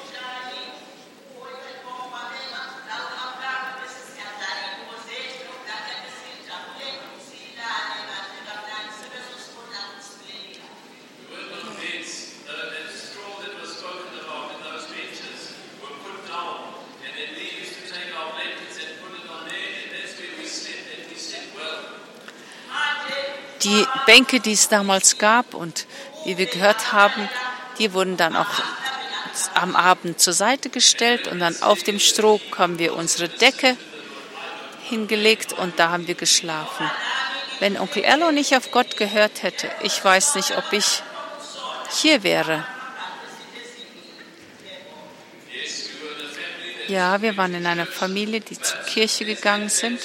Die Bänke, die es damals gab und wie wir gehört haben, die wurden dann auch am Abend zur Seite gestellt und dann auf dem Stroh haben wir unsere Decke hingelegt und da haben wir geschlafen. Wenn Onkel Erlo nicht auf Gott gehört hätte, ich weiß nicht, ob ich hier wäre. Ja, wir waren in einer Familie, die zur Kirche gegangen sind,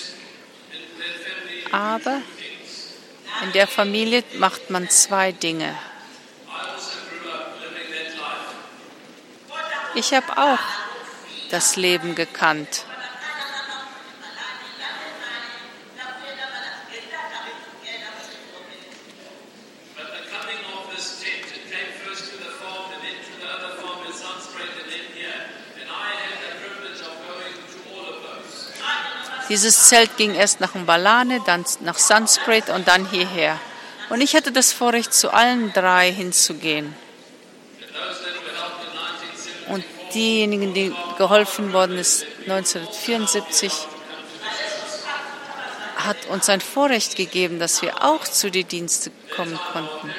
aber in der Familie macht man zwei Dinge. Ich habe auch das Leben gekannt. Dieses Zelt ging erst nach Balane, dann nach Sanskrit und dann hierher. Und ich hatte das Vorrecht, zu allen drei hinzugehen. Und diejenigen, die geholfen worden ist, neunzehnhundertvierundsiebzig, hat uns ein Vorrecht gegeben, dass wir auch zu den Diensten kommen konnten.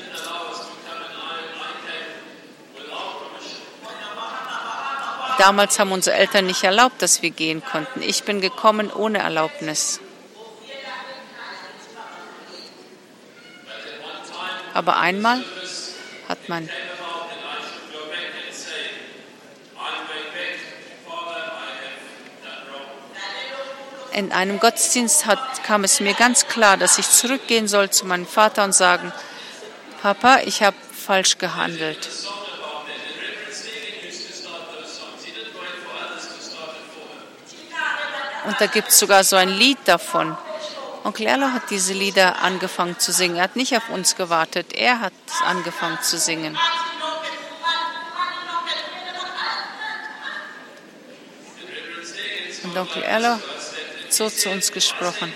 Damals haben unsere Eltern nicht erlaubt, dass wir gehen konnten. Ich bin gekommen ohne Erlaubnis. Aber einmal hat man in einem Gottesdienst hat, kam es mir ganz klar, dass ich zurückgehen soll zu meinem Vater und sagen, Papa, ich habe falsch gehandelt. Und da gibt es sogar so ein Lied davon. Onkel Erlo hat diese Lieder angefangen zu singen. Er hat nicht auf uns gewartet, er hat angefangen zu singen. Und Onkel Erlo hat so zu uns gesprochen.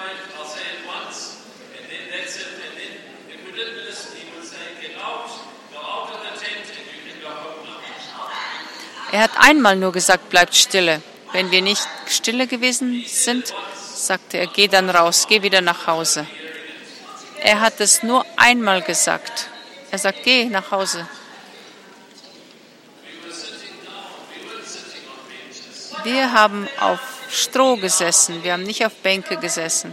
Er hat einmal nur gesagt, bleibt stille. Wenn wir nicht stille gewesen sind, sagte er, geh dann raus, geh wieder nach Hause. Er hat es nur einmal gesagt. Er sagt, geh nach Hause. Wir haben auf Stroh gesessen, wir haben nicht auf Bänke gesessen.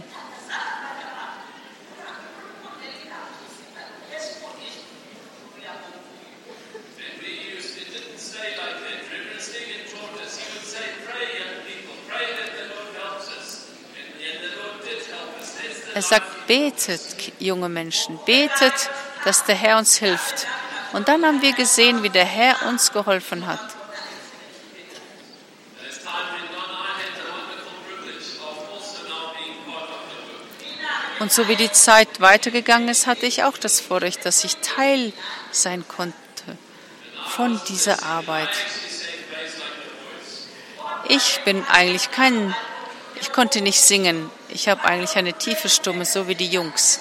Er sagt, betet, junge Menschen, betet, dass der Herr uns hilft. Und dann haben wir gesehen, wie der Herr uns geholfen hat. Und so wie die Zeit weitergegangen ist, hatte ich auch das Vorrecht, dass ich Teil sein konnte von dieser Arbeit. Ich bin eigentlich kein, ich konnte nicht singen. Ich habe eigentlich eine tiefe Stimme, so wie die Jungs.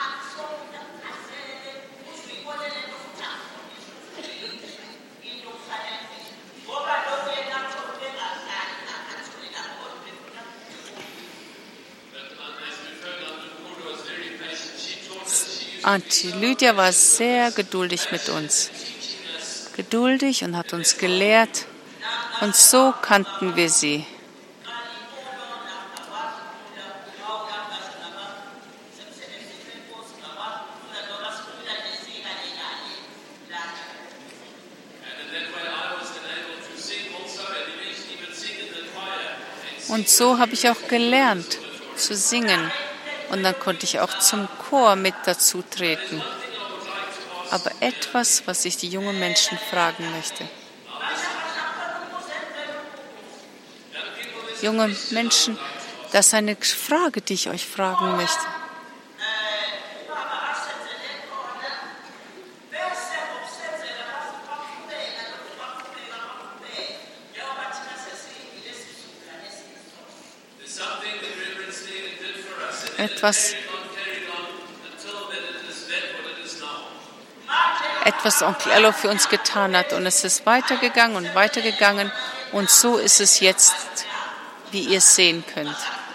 Auntie Lydia war sehr geduldig mit uns. Geduldig und hat uns gelehrt. Und so kannten wir sie. Und so habe ich auch gelernt zu singen. Und dann konnte ich auch zum Chor mit dazu treten. Aber etwas, was ich die jungen Menschen fragen möchte. Junge Menschen, das ist eine Frage, die ich euch fragen möchte. Etwas, etwas Onkel Ello für uns getan hat. Und es ist weitergegangen und weitergegangen. Und so ist es jetzt, wie ihr es sehen könnt.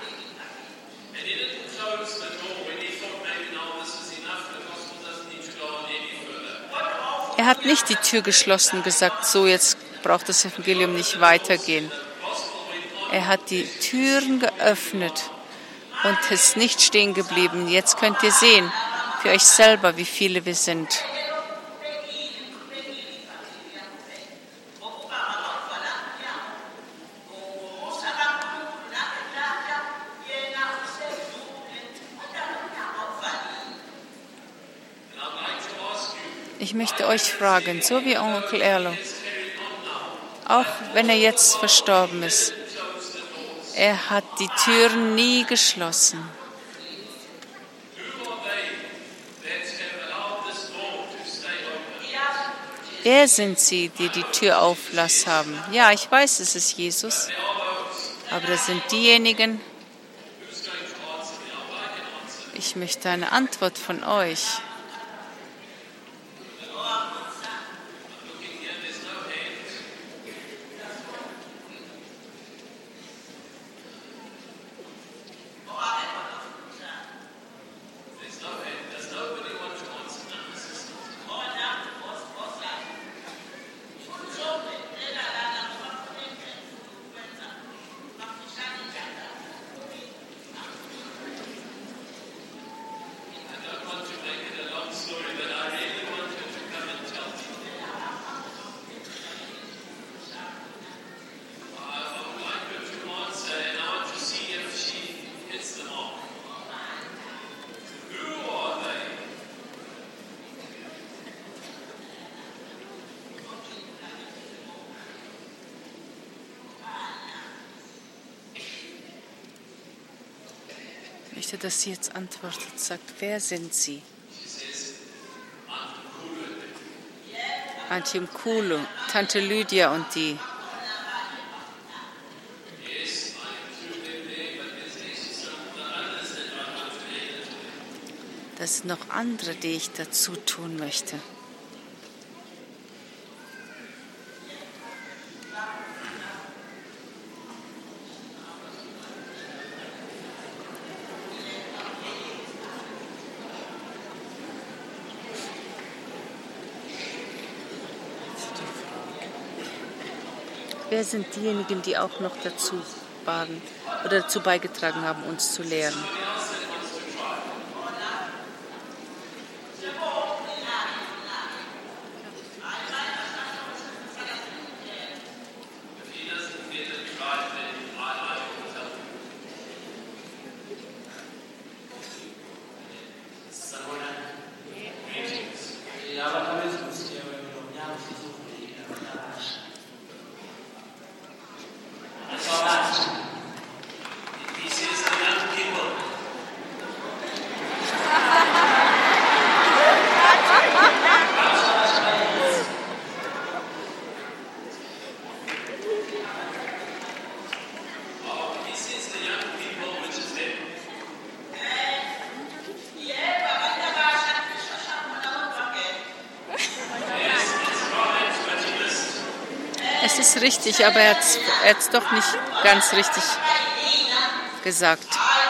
Er hat nicht die Tür geschlossen und gesagt, so jetzt braucht das Evangelium nicht weitergehen. Er hat die Türen geöffnet und ist nicht stehen geblieben. Jetzt könnt ihr sehen, für euch selber, wie viele wir sind. Ich möchte euch fragen, so wie Onkel Erlo, auch wenn er jetzt verstorben ist, er hat die Türen nie geschlossen. Wer sind sie, die die Tür auflassen haben? Ja, ich weiß, es ist Jesus, aber das sind diejenigen, ich möchte eine Antwort von euch. Ich möchte, dass sie jetzt antwortet, sagt, wer sind sie? Auntie Mkulu, Tante Lydia und die. Das sind noch andere, die ich dazu tun möchte. Wer sind diejenigen, die auch noch dazu waren oder dazu beigetragen haben, uns zu lehren? Es ist richtig, aber er hat es doch nicht ganz richtig gesagt.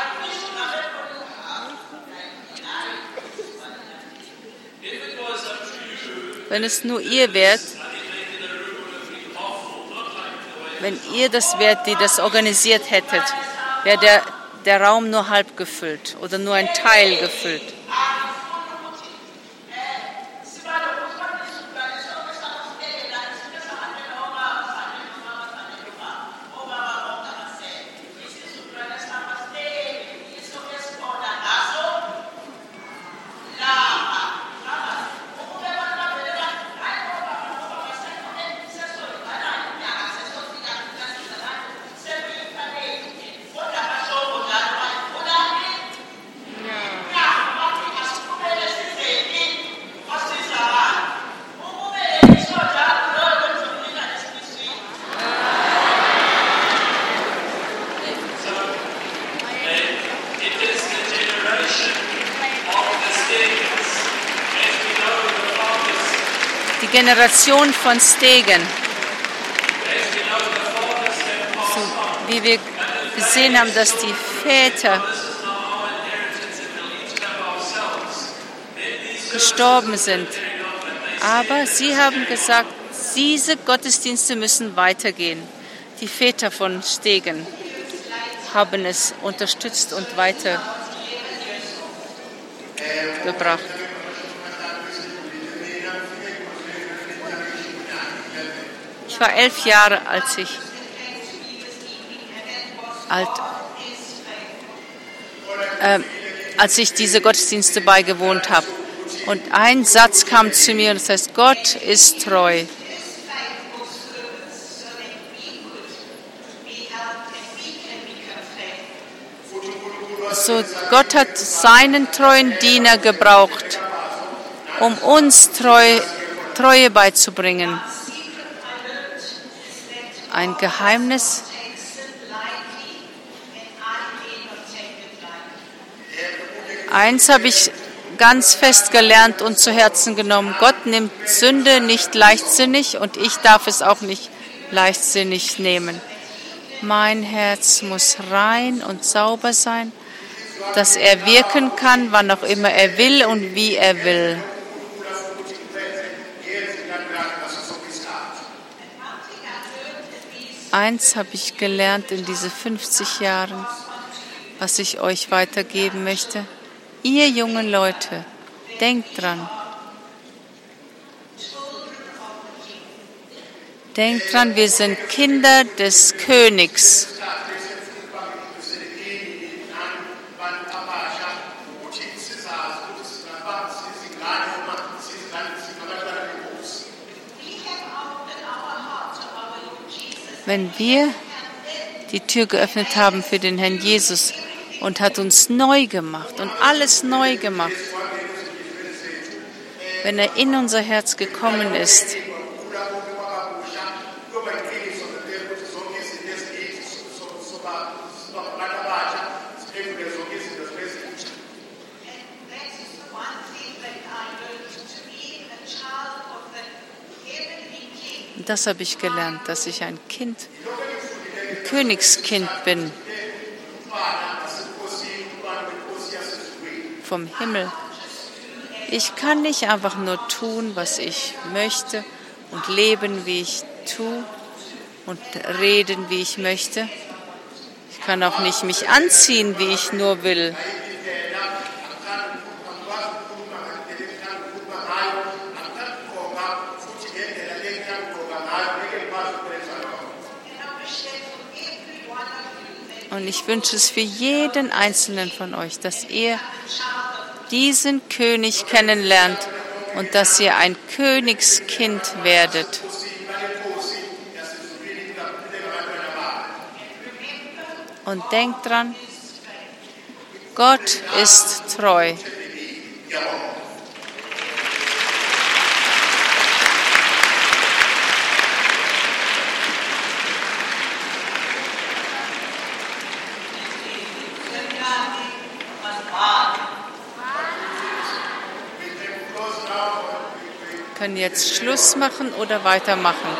Wenn es nur ihr wärt, wenn ihr das wärt, die das organisiert hättet, wäre der, der Raum nur halb gefüllt oder nur ein Teil gefüllt. Generation von Stegen. So, wie wir gesehen haben, dass die Väter gestorben sind. Aber sie haben gesagt, diese Gottesdienste müssen weitergehen. Die Väter von Stegen haben es unterstützt und weitergebracht. Ich war elf Jahre, als ich alt, äh, als ich diese Gottesdienste beigewohnt habe. Und ein Satz kam zu mir, und das heißt, Gott ist treu. So, Gott hat seinen treuen Diener gebraucht, um uns treu, Treue beizubringen. Ein Geheimnis. Eins habe ich ganz fest gelernt und zu Herzen genommen. Gott nimmt Sünde nicht leichtsinnig und ich darf es auch nicht leichtsinnig nehmen. Mein Herz muss rein und sauber sein, dass er wirken kann, wann auch immer er will und wie er will. Eins habe ich gelernt in diese fünfzig Jahren, was ich euch weitergeben möchte. Ihr jungen Leute, denkt dran. Denkt dran, wir sind Kinder des Königs. Wenn wir die Tür geöffnet haben für den Herrn Jesus und hat uns neu gemacht und alles neu gemacht, wenn er in unser Herz gekommen ist, das habe ich gelernt, dass ich ein Kind, ein Königskind bin vom Himmel. Ich kann nicht einfach nur tun, was ich möchte und leben, wie ich tue und reden, wie ich möchte. Ich kann auch nicht mich anziehen, wie ich nur will. Und ich wünsche es für jeden Einzelnen von euch, dass ihr diesen König kennenlernt, und dass ihr ein Königskind werdet. Und denkt dran, Gott ist treu. Wir können jetzt Schluss machen oder weitermachen.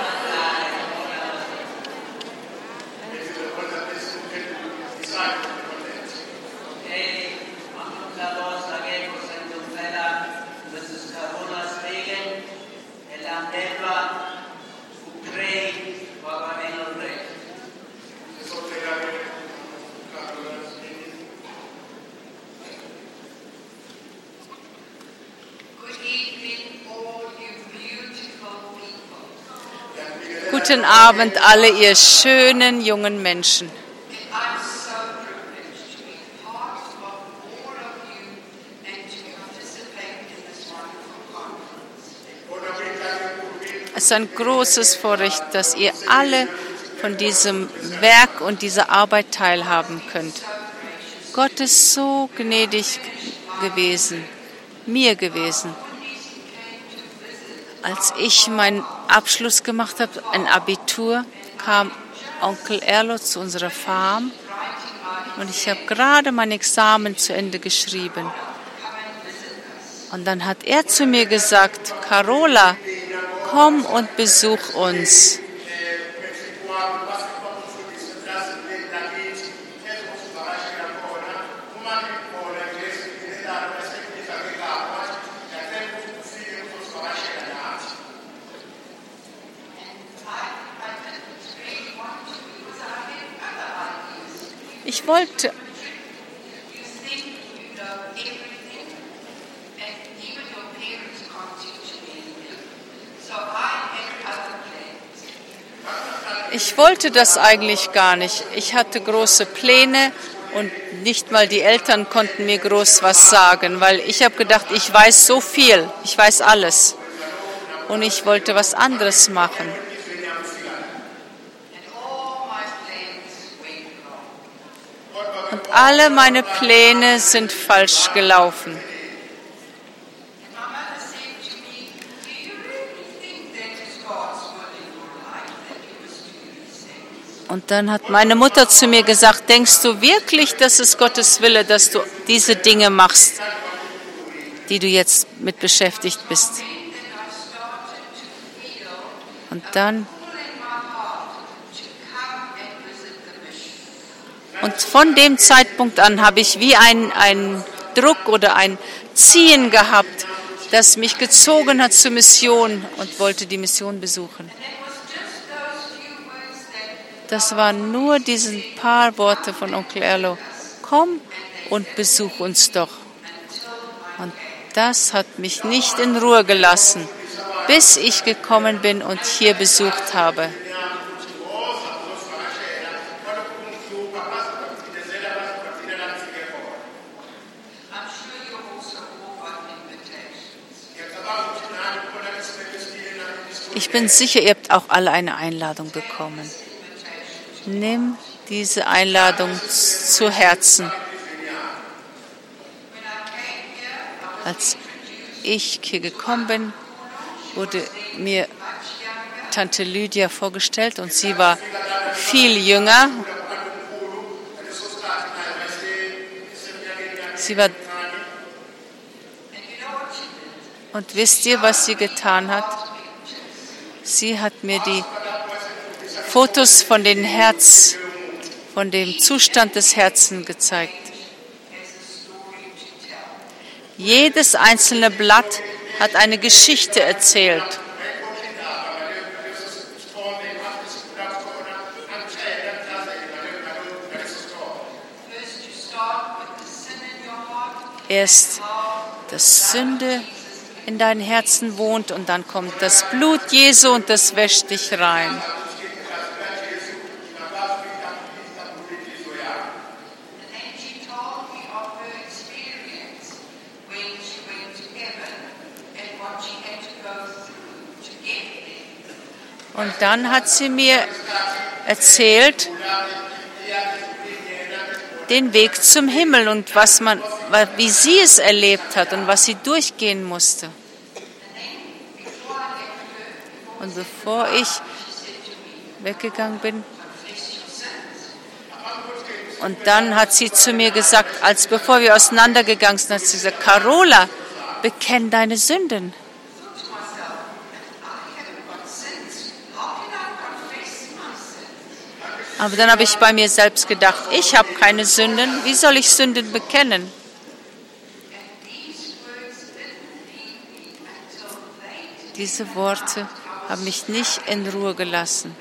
Guten Abend, alle ihr schönen jungen Menschen. Es ist ein großes Vorrecht, dass ihr alle von diesem Werk und dieser Arbeit teilhaben könnt. Gott ist so gnädig gewesen, mir gewesen. Als ich meinen Abschluss gemacht habe, ein Abitur, kam Onkel Erlo zu unserer Farm und ich habe gerade mein Examen zu Ende geschrieben. Und dann hat er zu mir gesagt, Carola, komm und besuch uns. Ich wollte Ich wollte das eigentlich gar nicht. Ich hatte große Pläne und nicht mal die Eltern konnten mir groß was sagen, weil ich habe gedacht, ich weiß so viel, ich weiß alles. Und ich wollte was anderes machen. Und alle meine Pläne sind falsch gelaufen. Und dann hat meine Mutter zu mir gesagt, denkst du wirklich, dass es Gottes Wille, dass du diese Dinge machst, die du jetzt mit beschäftigt bist? Und dann Und von dem Zeitpunkt an habe ich wie ein, ein Druck oder ein Ziehen gehabt, das mich gezogen hat zur Mission und wollte die Mission besuchen. Das waren nur diese paar Worte von Onkel Erlo. Komm und besuch uns doch. Und das hat mich nicht in Ruhe gelassen, bis ich gekommen bin und hier besucht habe. Ich bin sicher, ihr habt auch alle eine Einladung bekommen. Nimm diese Einladung zu Herzen. Als ich hier gekommen bin, wurde mir Tante Lydia vorgestellt und sie war viel jünger. Sie war Und wisst ihr, was sie getan hat? Sie hat mir die Fotos von den Herz, von dem Zustand des Herzens gezeigt. Jedes einzelne Blatt hat eine Geschichte erzählt. Erst das Sünde in deinem Herzen wohnt und dann kommt das Blut Jesu und das wäscht dich rein. Und dann hat sie mir erzählt, den Weg zum Himmel und was man, wie sie es erlebt hat und was sie durchgehen musste. Und bevor ich weggegangen bin, und dann hat sie zu mir gesagt, als bevor wir auseinandergegangen sind, hat sie gesagt, Carola, bekenn deine Sünden. Aber dann habe ich bei mir selbst gedacht, ich habe keine Sünden, wie soll ich Sünden bekennen? Diese Worte haben mich nicht in Ruhe gelassen.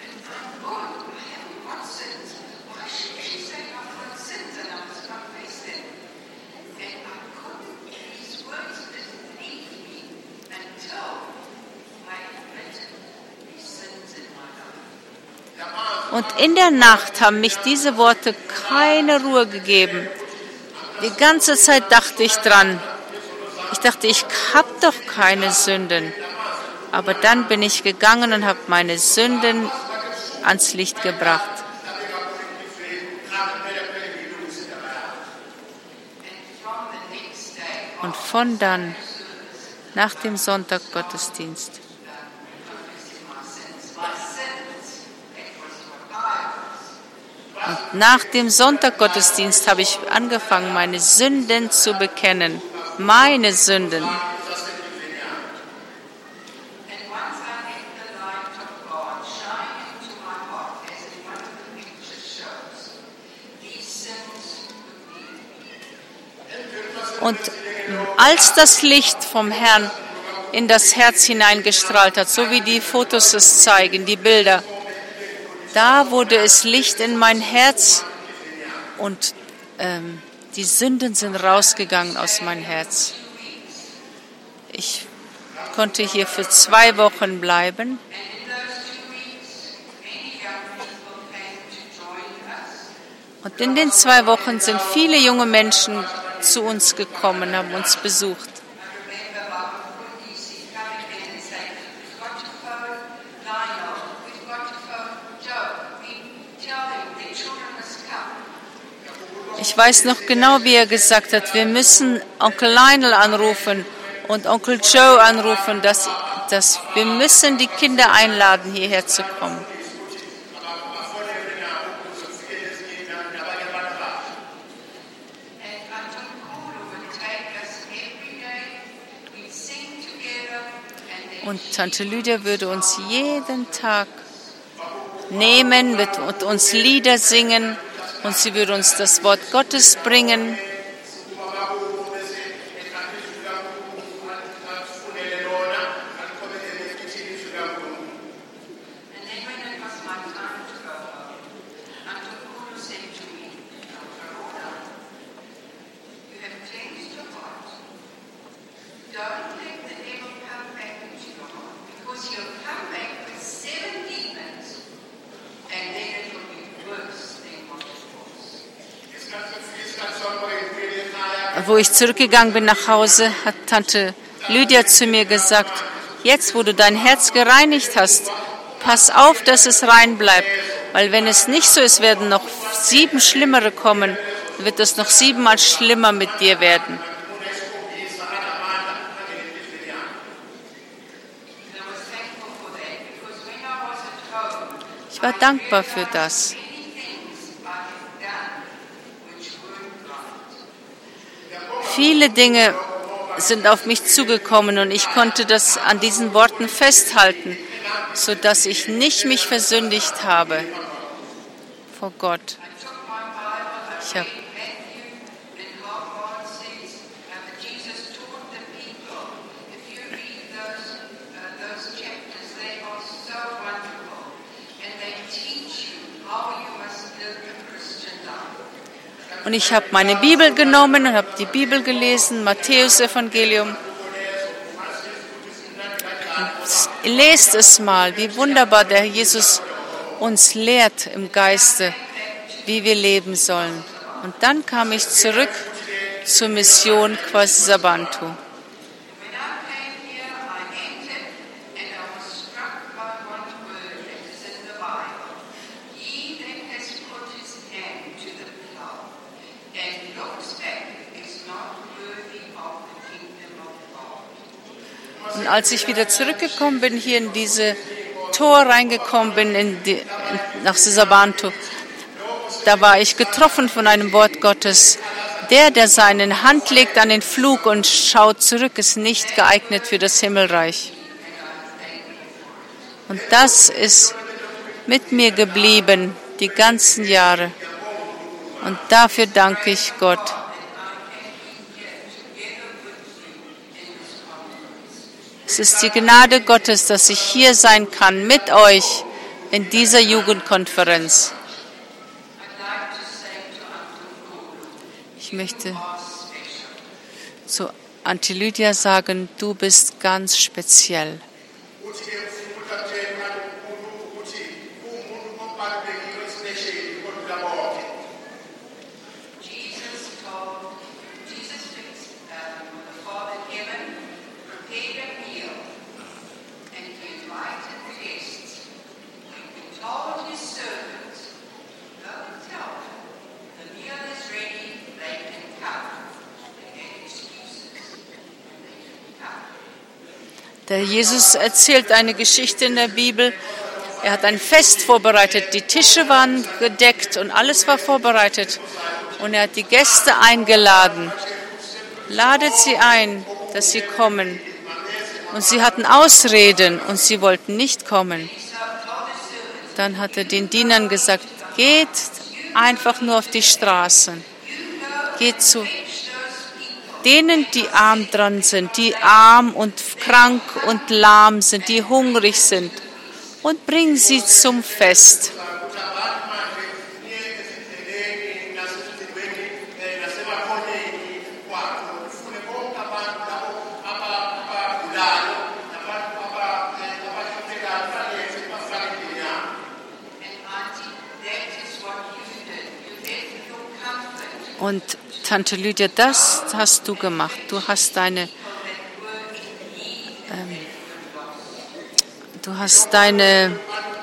Und in der Nacht haben mich diese Worte keine Ruhe gegeben. Die ganze Zeit dachte ich dran. Ich dachte, ich habe doch keine Sünden. Aber dann bin ich gegangen und habe meine Sünden ans Licht gebracht. Und von dann, nach dem Sonntaggottesdienst, und nach dem Sonntaggottesdienst habe ich angefangen, meine Sünden zu bekennen. Meine Sünden. Und als das Licht vom Herrn in das Herz hineingestrahlt hat, so wie die Fotos es zeigen, die Bilder, da wurde es Licht in mein Herz und ähm, die Sünden sind rausgegangen aus meinem Herz. Ich konnte hier für zwei Wochen bleiben. Und in den zwei Wochen sind viele junge Menschen zu uns gekommen, haben uns besucht. Ich weiß noch genau, wie er gesagt hat, wir müssen Onkel Lionel anrufen und Onkel Joe anrufen, dass, dass wir müssen die Kinder einladen, hierher zu kommen. Und Tante Lydia würde uns jeden Tag nehmen, wird uns Lieder singen und sie würde uns das Wort Gottes bringen. Wo ich zurückgegangen bin nach Hause, hat Tante Lydia zu mir gesagt, jetzt, wo du dein Herz gereinigt hast, pass auf, dass es rein bleibt, weil wenn es nicht so ist, werden noch sieben Schlimmere kommen, wird es noch siebenmal schlimmer mit dir werden. Ich war dankbar für das. Viele Dinge sind auf mich zugekommen und ich konnte das an diesen Worten festhalten, sodass ich nicht mich versündigt habe vor Gott. Ich habe Und ich habe meine Bibel genommen und habe die Bibel gelesen, Matthäus-Evangelium. Lest es mal, wie wunderbar der Jesus uns lehrt im Geiste, wie wir leben sollen. Und dann kam ich zurück zur Mission Kwasisabantu. Und als ich wieder zurückgekommen bin, hier in diese Tor reingekommen bin, in die, nach Sisabantu, da war ich getroffen von einem Wort Gottes. Der, der seine Hand legt an den Pflug und schaut zurück, ist nicht geeignet für das Himmelreich. Und das ist mit mir geblieben die ganzen Jahre. Und dafür danke ich Gott. Es ist die Gnade Gottes, dass ich hier sein kann mit euch in dieser Jugendkonferenz. Ich möchte zu Auntie Lydia sagen, du bist ganz speziell. Der Jesus erzählt eine Geschichte in der Bibel. Er hat ein Fest vorbereitet. Die Tische waren gedeckt und alles war vorbereitet. Und er hat die Gäste eingeladen. Ladet sie ein, dass sie kommen. Und sie hatten Ausreden und sie wollten nicht kommen. Dann hat er den Dienern gesagt, geht einfach nur auf die Straßen. Geht zu denen, die arm dran sind, die arm und krank und lahm sind, die hungrig sind, und bring sie zum Fest. Und Tante Lydia, das hast du gemacht. Du hast deine, ähm, du hast deine,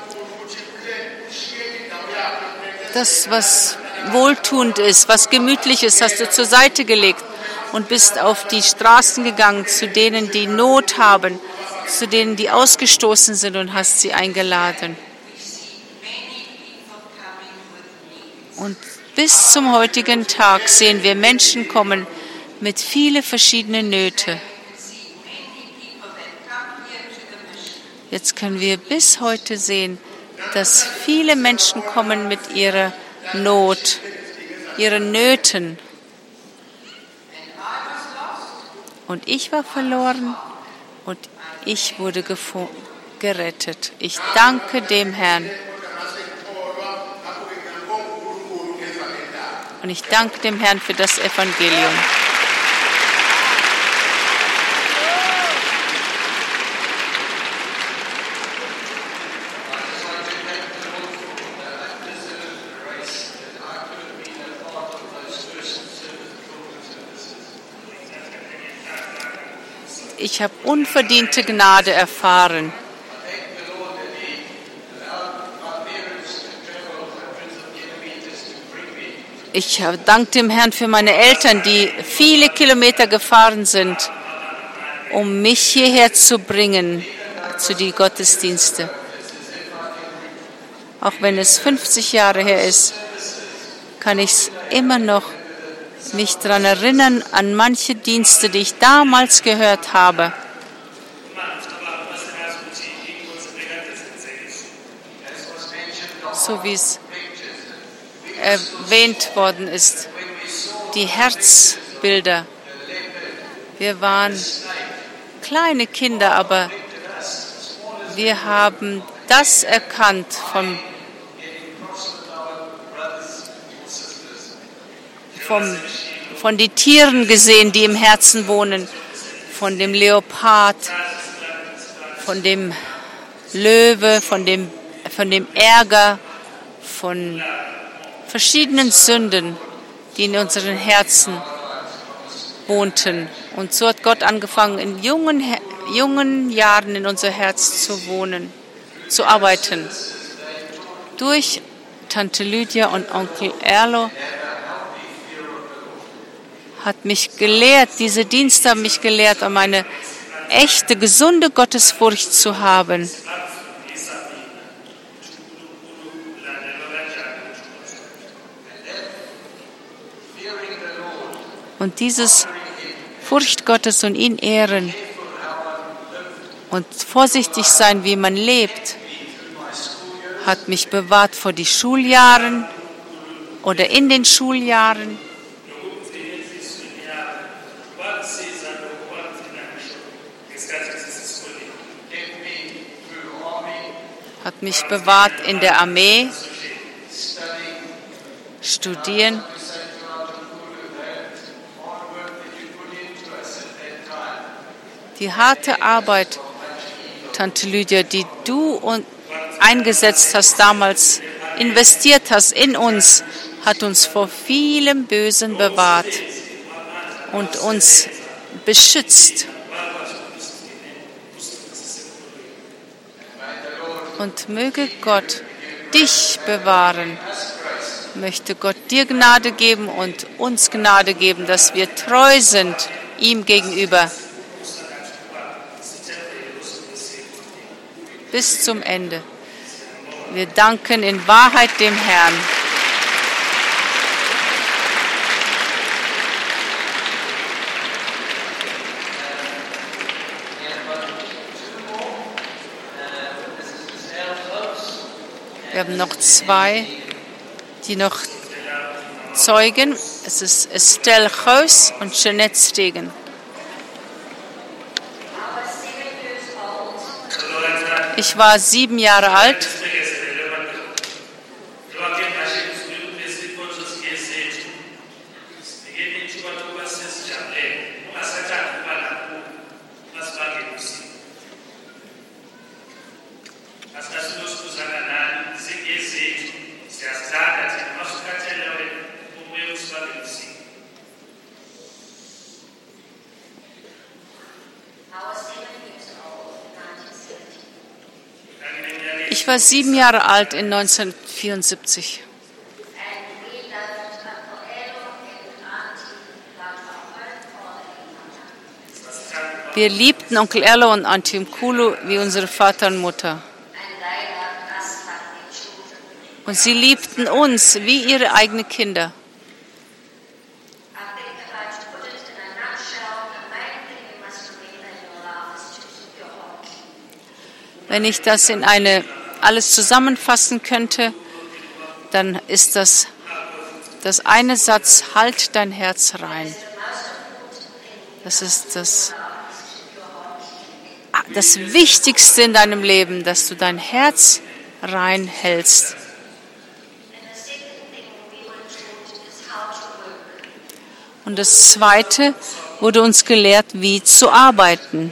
das, was wohltuend ist, was gemütlich ist, hast du zur Seite gelegt und bist auf die Straßen gegangen, zu denen, die Not haben, zu denen, die ausgestoßen sind, und hast sie eingeladen. Und bis zum heutigen Tag sehen wir Menschen kommen mit vielen verschiedenen Nöten. Jetzt können wir bis heute sehen, dass viele Menschen kommen mit ihrer Not, ihren Nöten. Und ich war verloren und ich wurde gerettet. Ich danke dem Herrn. Und ich danke dem Herrn für das Evangelium. Ich habe unverdiente Gnade erfahren. Ich danke dem Herrn für meine Eltern, die viele Kilometer gefahren sind, um mich hierher zu bringen, zu den Gottesdiensten. Auch wenn es fünfzig Jahre her ist, kann ich immer noch mich daran erinnern, an manche Dienste, die ich damals gehört habe. So wie es erwähnt worden ist, die Herzbilder. Wir waren kleine Kinder, aber wir haben das erkannt vom, vom, von den Tieren gesehen, die im Herzen wohnen, von dem Leopard, von dem Löwe, von dem, von dem Ärger, von verschiedenen Sünden, die in unseren Herzen wohnten. Und so hat Gott angefangen, in jungen, jungen Jahren in unser Herz zu wohnen, zu arbeiten. Durch Tante Lydia und Onkel Erlo hat mich gelehrt, diese Dienste haben mich gelehrt, an meine echte, gesunde Gottesfurcht zu haben. Und dieses Furcht Gottes und ihn ehren und vorsichtig sein, wie man lebt, hat mich bewahrt vor die Schuljahren oder in den Schuljahren. Hat mich bewahrt in der Armee, studieren. Die harte Arbeit, Tante Lydia, die du und eingesetzt hast damals, investiert hast in uns, hat uns vor vielem Bösen bewahrt und uns beschützt. Und möge Gott dich bewahren. Möchte Gott dir Gnade geben und uns Gnade geben, dass wir treu sind ihm gegenüber. Bis zum Ende. Wir danken in Wahrheit dem Herrn. Wir haben noch zwei, die noch zeugen. Es ist Estelle Geus und Jeanette Stegen. Ich war sieben Jahre alt. Ich war sieben Jahre alt in neunzehnhundertvierundsiebzig. Wir liebten Onkel Erlo und Auntie Mkulu wie unsere Vater und Mutter. Und sie liebten uns wie ihre eigenen Kinder. Wenn ich das in eine alles zusammenfassen könnte, dann ist das das eine Satz: Halt dein Herz rein. Das ist das, das Wichtigste in deinem Leben, dass du dein Herz rein hältst. Und das Zweite wurde uns gelehrt, wie zu arbeiten.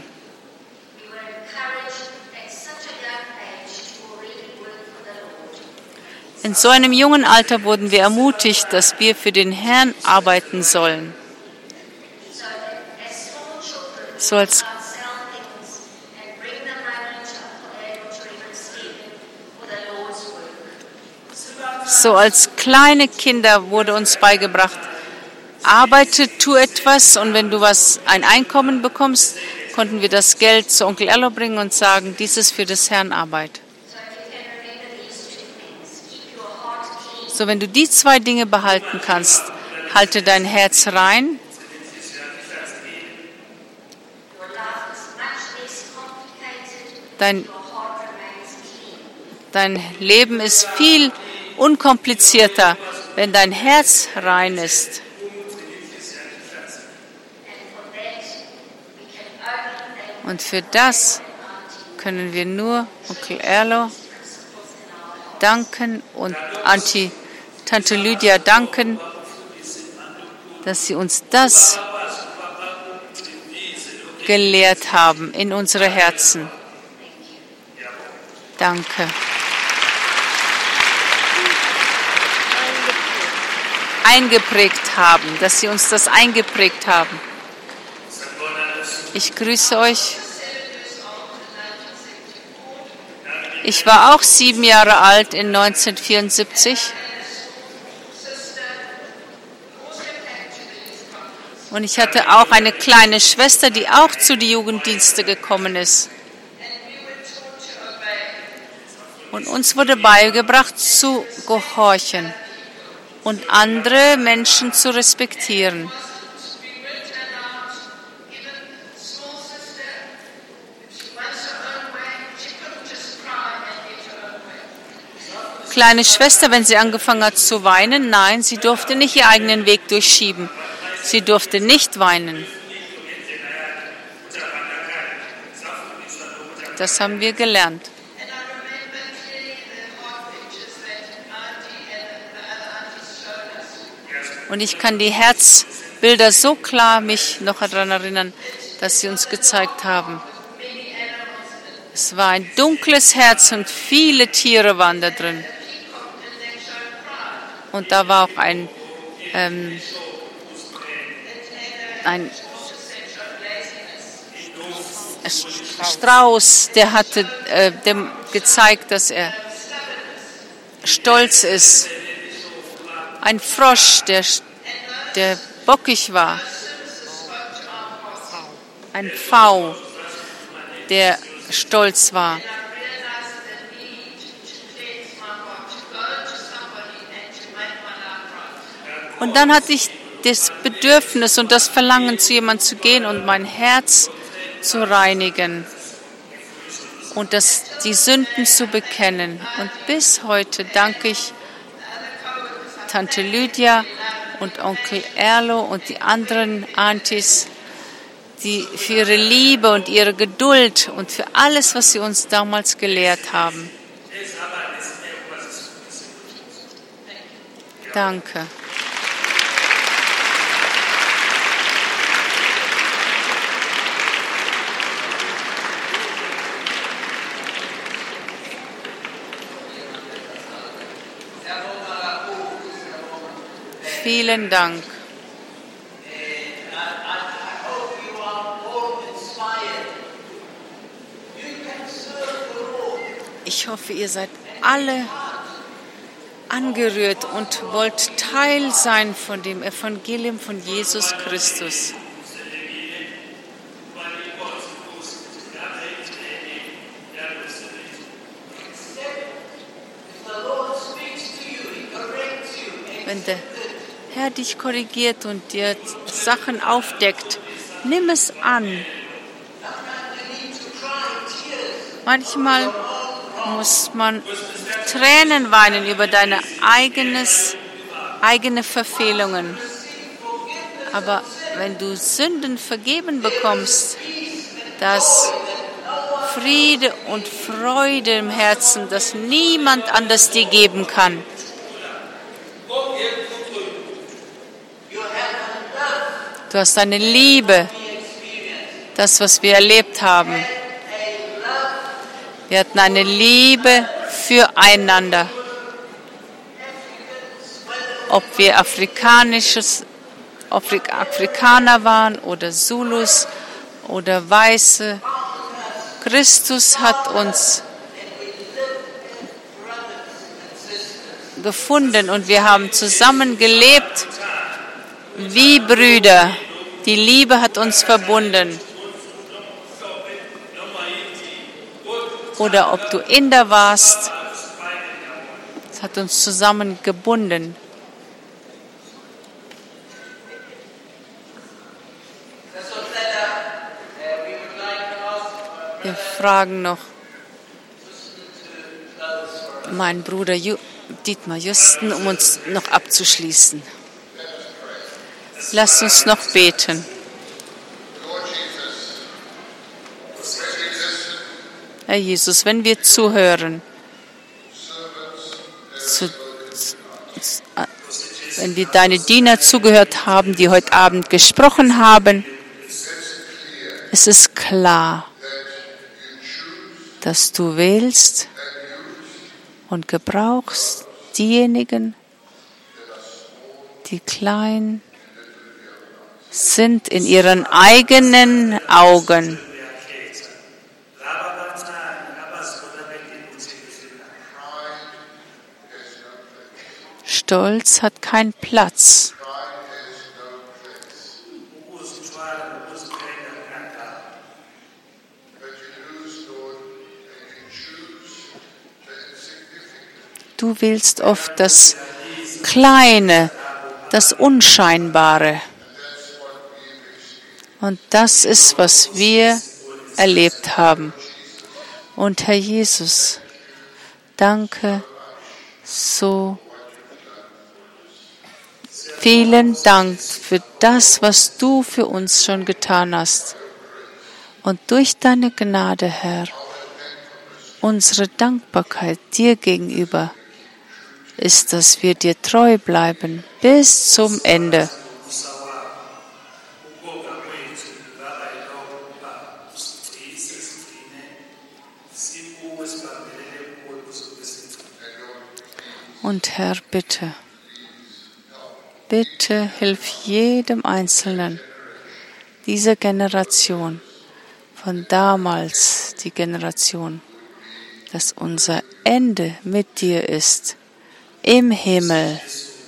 In so einem jungen Alter wurden wir ermutigt, dass wir für den Herrn arbeiten sollen. So als, so als kleine Kinder wurde uns beigebracht, arbeite, tu etwas, und wenn du was ein Einkommen bekommst, konnten wir das Geld zu Onkel Erlo bringen und sagen, dies ist für des Herrn Arbeit. So, wenn du die zwei Dinge behalten kannst, halte dein Herz rein. Dein, dein Leben ist viel unkomplizierter, wenn dein Herz rein ist. Und für das können wir nur Onkel Erlo danken und Auntie Tante Lydia danken, dass sie uns das gelehrt haben in unsere Herzen. Danke. Eingeprägt haben, dass sie uns das eingeprägt haben. Ich grüße euch. Ich war auch sieben Jahre alt in neunzehnhundertvierundsiebzig. Und ich hatte auch eine kleine Schwester, die auch zu den Jugenddiensten gekommen ist. Und uns wurde beigebracht, zu gehorchen und andere Menschen zu respektieren. Kleine Schwester, wenn sie angefangen hat zu weinen, nein, sie durfte nicht ihren eigenen Weg durchschieben. Sie durfte nicht weinen. Das haben wir gelernt. Und ich kann die Herzbilder so klar mich noch daran erinnern, dass sie uns gezeigt haben. Es war ein dunkles Herz und viele Tiere waren da drin. Und da war auch ein, ähm, ein Strauß, der hatte äh, dem gezeigt, dass er stolz ist. Ein Frosch, der, der bockig war. Ein Pfau, der stolz war. Und dann hatte ich das Bedürfnis und das Verlangen, zu jemandem zu gehen und mein Herz zu reinigen und das, die Sünden zu bekennen. Und bis heute danke ich Tante Lydia und Onkel Erlo und die anderen Aunties, die für ihre Liebe und ihre Geduld und für alles, was sie uns damals gelehrt haben. Danke. Vielen Dank. Ich hoffe, ihr seid alle angerührt und wollt Teil sein von dem Evangelium von Jesus Christus. Wenn der Herr dich korrigiert und dir Sachen aufdeckt, nimm es an. Manchmal muss man Tränen weinen über deine eigenes, eigene Verfehlungen. Aber wenn du Sünden vergeben bekommst, dass Friede und Freude im Herzen, das niemand anders dir geben kann. Du hast eine Liebe, das, was wir erlebt haben. Wir hatten eine Liebe füreinander. Ob wir afrikanisches, Afrik- Afrikaner waren oder Zulus oder Weiße. Christus hat uns gefunden und wir haben zusammen gelebt wie Brüder. Die Liebe hat uns verbunden. Oder ob du Inder warst, es hat uns zusammen gebunden. Wir fragen noch meinen Bruder Ju- Dietmar Justen, um uns noch abzuschließen. Lasst uns noch beten. Herr Jesus, wenn wir zuhören, zu, zu, wenn wir deine Diener zugehört haben, die heute Abend gesprochen haben, es ist klar, dass du wählst und gebrauchst diejenigen, die klein sind in ihren eigenen Augen. Stolz hat keinen Platz. Du willst oft das Kleine, das Unscheinbare. Und das ist, was wir erlebt haben. Und Herr Jesus, danke so vielen Dank für das, was du für uns schon getan hast. Und durch deine Gnade, Herr, unsere Dankbarkeit dir gegenüber ist, dass wir dir treu bleiben bis zum Ende. Und Herr, bitte, bitte hilf jedem Einzelnen dieser Generation, von damals die Generation, dass unser Ende mit dir ist, im Himmel.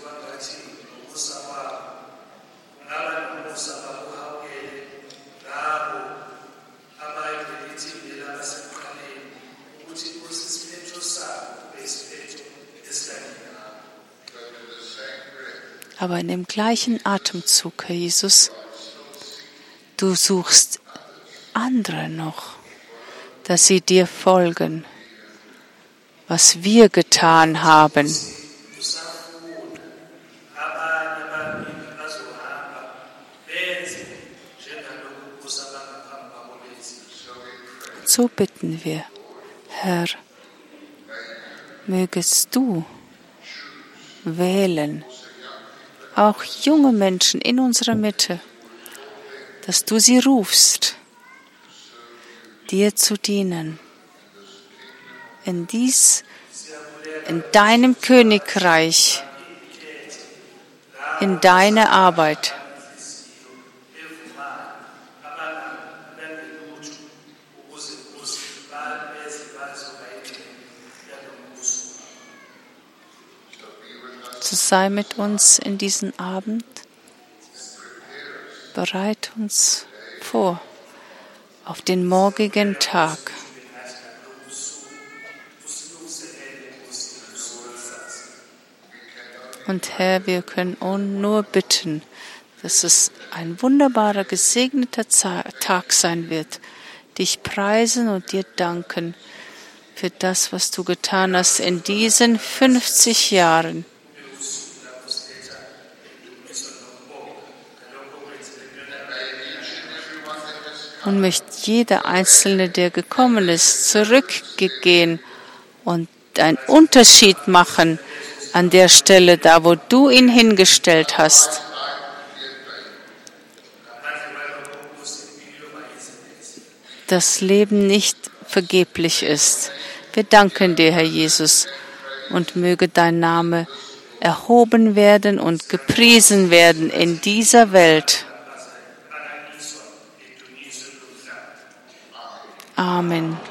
Aber in dem gleichen Atemzug, Herr Jesus, du suchst andere noch, dass sie dir folgen, was wir getan haben. So bitten wir, Herr, mögest du wählen, auch junge Menschen in unserer Mitte, dass du sie rufst, dir zu dienen, in dies, in deinem Königreich, in deine Arbeit. So sei mit uns in diesen Abend, bereit uns vor auf den morgigen Tag. Und Herr, wir können nur bitten, dass es ein wunderbarer, gesegneter Tag sein wird. Dich preisen und dir danken für das, was du getan hast in diesen fünfzig Jahren. Und möchte jeder Einzelne, der gekommen ist, zurückgehen und einen Unterschied machen an der Stelle, da wo du ihn hingestellt hast. Das Leben nicht vergeblich ist. Wir danken dir, Herr Jesus, und möge dein Name erhoben werden und gepriesen werden in dieser Welt. Amen.